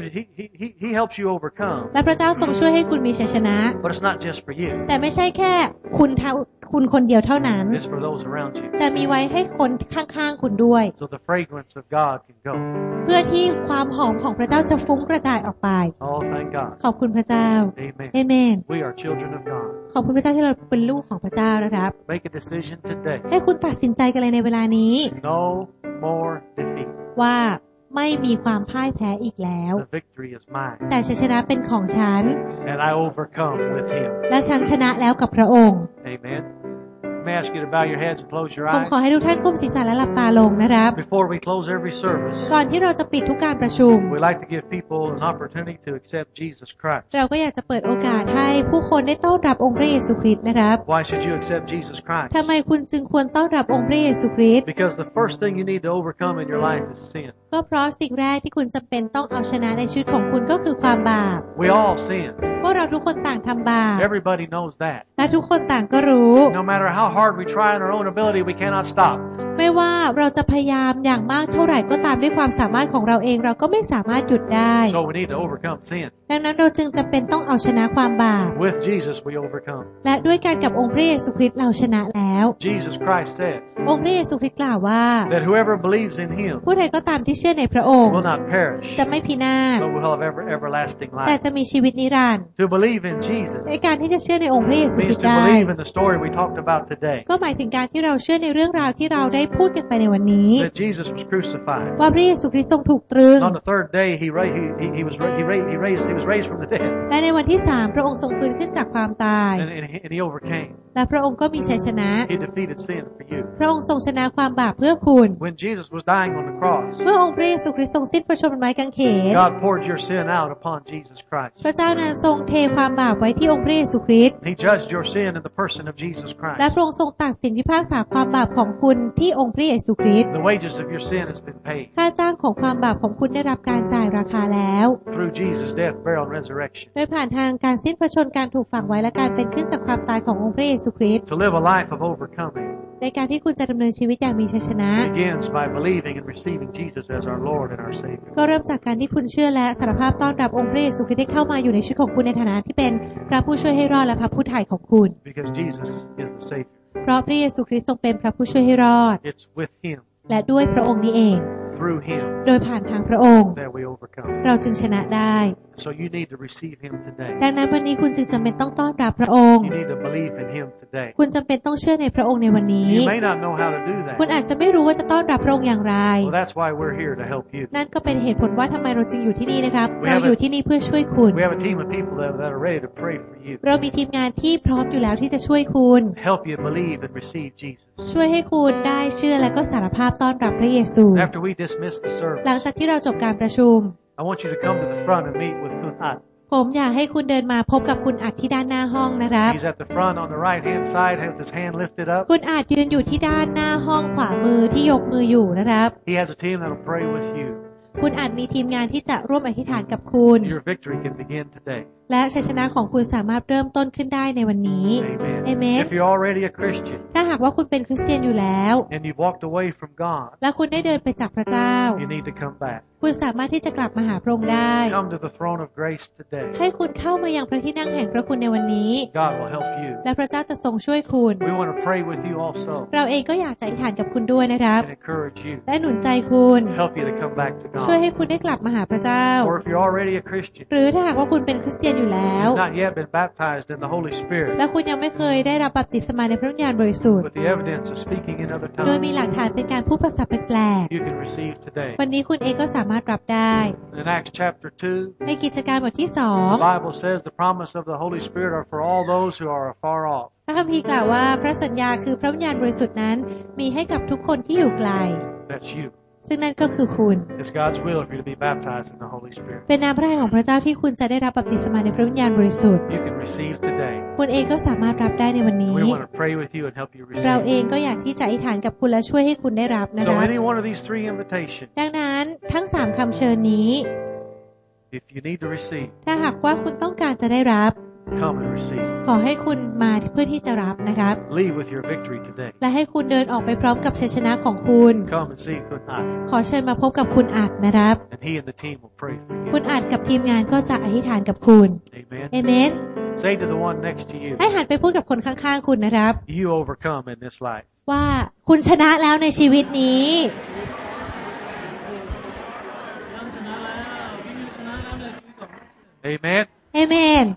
He helps you overcome. และพระเจ้าทรงช่วยให้คุณมีชัยชนะ But it's not just for you. แต่ไม่ใช่แค่คุณคุณคนเดียวเท่านั้น It's for those around you. แต่มีไว้ให้คนข้างๆคุณด้วย So the fragrance of God can go. เพื่อที่ความหอมของพระเจ้าจะฟุ้งกระจายออกไป Oh, thank God. ขอบคุณพระเจ้า Amen. เอเมน We are children of God. ขอบคุณพระเจ้าที่เราเป็นลูกของพระเจ้านะครับ Make a decision today. ให้คุณตัดสินใจกันเลยในเวลานี้ No more defeat. ว่าไม่มีความพ่ายแพ้อีกแล้ว The victory is mine. แต่ชัยชนะเป็นของฉัน And I overcome with Him. และฉันชนะแล้วกับพระองค์ Amen. Let me ask you to bow your heads and close your ผม eyes. ขอให้ทุกท่านก้มศีรษะและหลับตาลงนะครับ Before we close every service, ก่อนที่เราจะปิดทุกการประชุม we like to give people an opportunity to accept Jesus Christ. เราก็อยากจะเปิดโอกาสให้ผู้คนได้ต้อนรับองค์พระเยซูคริสต์นะครับ Why should you accept Jesus Christ? ทำไมคุณจึงควรต้อนรับองค์พระเยซูคริสต์ Because the first thing you need to overcome in your life is sin. ก็เพราะสิ่งแรกที่คุณจำเป็นต้องเอาชนะในชีวิตของคุณก็คือความบาป We all sin. พวกเราทุกคนต่างทำบาป Everybody knows that. และทุกคนต่างก็รู้ No matter how hard we try in our own ability, we cannot stop. ไม่ว่าเราจะพยายามอย่างมากเท่าไหร่ก็ตามด้วยความสามารถของเราเองเราก็ไม่สามารถหยุดได้ So we need to overcome sin. ดังนั้นเราจึงจำเป็นต้องเอาชนะความบาป With Jesus, we overcome. และด้วยการกับองค์พระเยซูคริสต์เราชนะแล้ว Jesus Christ said องค์พระเยซูคริสต์กล่าวว่า that whoever believes in Him ผู้ใดก็ตามที่เชื่อในพระองค์ will not perish, จะไม่พินาศ but will have everlasting แต่ life. จะมีชีวิตนิรันดร์ To believe in Jesus ในการที่จะเชื่อในองค์พระเยซูคริ means สต์ to ได้ believe in the story we talked about today. ก็หมายถึงการที่เราเชื่อในเรื่องราวที่เราได้พูดกันไปในวันนี้ That Jesus was crucified. ว่าพระเยซูคริสต์ทรงถูกตรึง On the third day, he was raised from the dead, และในวันที่3พระองค์ทรงฟื้นขึ้นจากความตาย and he overcame. และพระองค์ก็มีชัยชนะ He defeated sin for you. พระองค์ทรงชนะความบาปเพื่อคุณ When Jesus was dying on the cross, เมื่อองค์พระเยซูคริสต์ทรงสิ้นพระชนม์บนไม้กางเขน God poured your sin out upon Jesus Christ. พระเจ้านั้นทรงเทความบาปไว้ที่องค์พระเยซูคริสต์ He judged your sin in the person of Jesus และ Christ. พระองค์ทรงตัดสินพิพากษาความบาปของคุณที่องค์พระเยซูคริสต์ The wages of your sin has been paid ค่าจ้างของความบาปของคุณได้รับการจ่ายราคาแล้ว through Jesus' death, burial, and resurrection. โดยผ่านทางการสิ้นพระชนม์การถูกฝังไว้และการเป็นขึ้นจากความตายขององค์พระเยซูคริสต์ To live a life of overcoming ในการที่คุณจะดำเนินชีวิตอย่างมีชัยชนะ begins by believing and receiving Jesus as our Lord and our Savior. ก็เริ่มจากการที่คุณเชื่อและสารภาพต้อนรับองค์พระเยซูคริสต์ได้เข้ามาอยู่ในชีวิตของคุณในฐานะที่เป็นพระผู้ช่วยให้รอดและพระผู้ไถ่ของคุณ Because Jesus is the Savior. เพราะพระเยซูคริสต์ทรงเป็นพระผู้ช่วยให้รอด It's with Him, และด้วยพระองค์นี้เอง through Him, โดยผ่านทางพระองค์ that we overcome. เราจึงชนะได้ So you need to receive Him today. ดังนั้นวันนี้คุณจึงจำเป็นต้องต้อนรับพระองค์ You need to believe in Him today. คุณจำเป็นต้องเชื่อในพระองค์ในวันนี้ You may not know how to do คุณ that. อาจจะไม่รู้ว่าจะต้อนรับพระองค์อย่างไร Well, that's why we're here to help you. นั่นก็เป็นเหตุผลว่าทำไมเราจึงอยู่ที่นี่นะครับ เราอยู่ที่นี่เพื่อช่วยคุณ We have a team of people that are ready to pray for you. เรามีทีมงานที่พร้อมอยู่แล้วที่จะช่วยคุณ Help you believe and receive Jesus. ช่วยให้คุณได้เชื่อและก็สารภาพต้อนรับพระเยซู After we dismiss the service, หลังจากที่เราจบการประชุม I want you to come to the front and meet with Kun At. ผมอยากให้คุณเดินมาพบกับคุณอัดที่ด้านหน้าห้องนะครับ He's at the front on the right-hand side, with his hand lifted up. คุณอาจยืนอยู่ที่ด้านหน้าห้องขวามือที่ยกมืออยู่นะครับ He has a team that'll pray with you. คุณอาจมีทีมงานที่จะร่วมอธิษฐานกับคุณ Your victory can begin today. และชัยชนะของคุณสามารถเริ่มต้นขึ้นได้ในวันนี้ Amen. Amen. If you're already a Christian ถ้าหากว่าคุณเป็นคริสเตียนอยู่แล้ว and you've walked away from God, และคุณได้เดินไปจากพระเจ้า you need to come back. คุณสามารถที่จะกลับมาหาพระองค์ได้ Come to the throne of grace today. ให้คุณเข้ามายังพระที่นั่งแห่งพระคุณในวันนี้ God will help you. และพระเจ้าจะทรงช่วยคุณ We want to pray with you also เราเองก็อยากจะอธิษฐานกับคุณด้วยนะครับ and encourage you. และหนุนใจคุณ Help you to come back to ช่วย God. ให้คุณได้กลับมาหาพระเจ้า Or if you're already a Christian, หรือถ้าหากว่าคุณเป็นคริสเตียนอยู่แล้ว you've not yet been baptized in the Holy Spirit และคุณยังไม่เคยได้รับบัพติศมาในพระวิญญาณบริสุทธิ์ with the evidence of speaking in other โดยมี tongues, หลักฐานเป็นการพูดภาษาแปลก you can receive today. ๆวันนี้คุณเองก็สามารถรับได้ In Acts chapter 2, ในกิจการบทที่ the Bible says the promise of the Holy Spirit are for all those who are afar off. 2พระคัมภีร์กล่าวว่าพระสัญญาคือพระวิญญาณบริสุทธิ์นั้นมีให้กับทุกคนที่อยู่ไกล That's you. ซึ่งนั่นก็คือคุณ It's God's will for you to be baptized in the Holy Spirit. เป็นน้ำพระทัยของพระเจ้าที่คุณจะได้รับบัพติศมาในพระวิญญาณบริสุทธิ์ You can receive today. คุณเองก็สามารถรับได้ในวันนี้ We want to pray with you and help you เราเอง receive. ก็อยากที่จะอธิษฐานกับคุณและช่วยให้คุณได้รับนะค So รับ any one of these three invitations, ดังนั้นทั้ง3คำเชิญนี้ if you need to receive, ถ้าหากว่าคุณต้องการจะได้รับ come and receive. ขอให้คุณมาเพื่อที่จะรับนะครับ Leave with your victory today. และให้คุณเดินออกไปพร้อมกับชัยชนะของคุณ Come and see Kun At, ขอเชิญมาพบกับคุณอัดนะครับ and he and the team will pray for คุณ you. อัดกับทีมงานก็จะอธิษฐานกับคุณ Amen. เอเมน Say to the one next to you, ให้หันไปพูดกับคนข้างๆคุณนะครับ you overcome in this life. ว่าคุณชนะแล้วในชีวิตนี้ Amen. เอเมน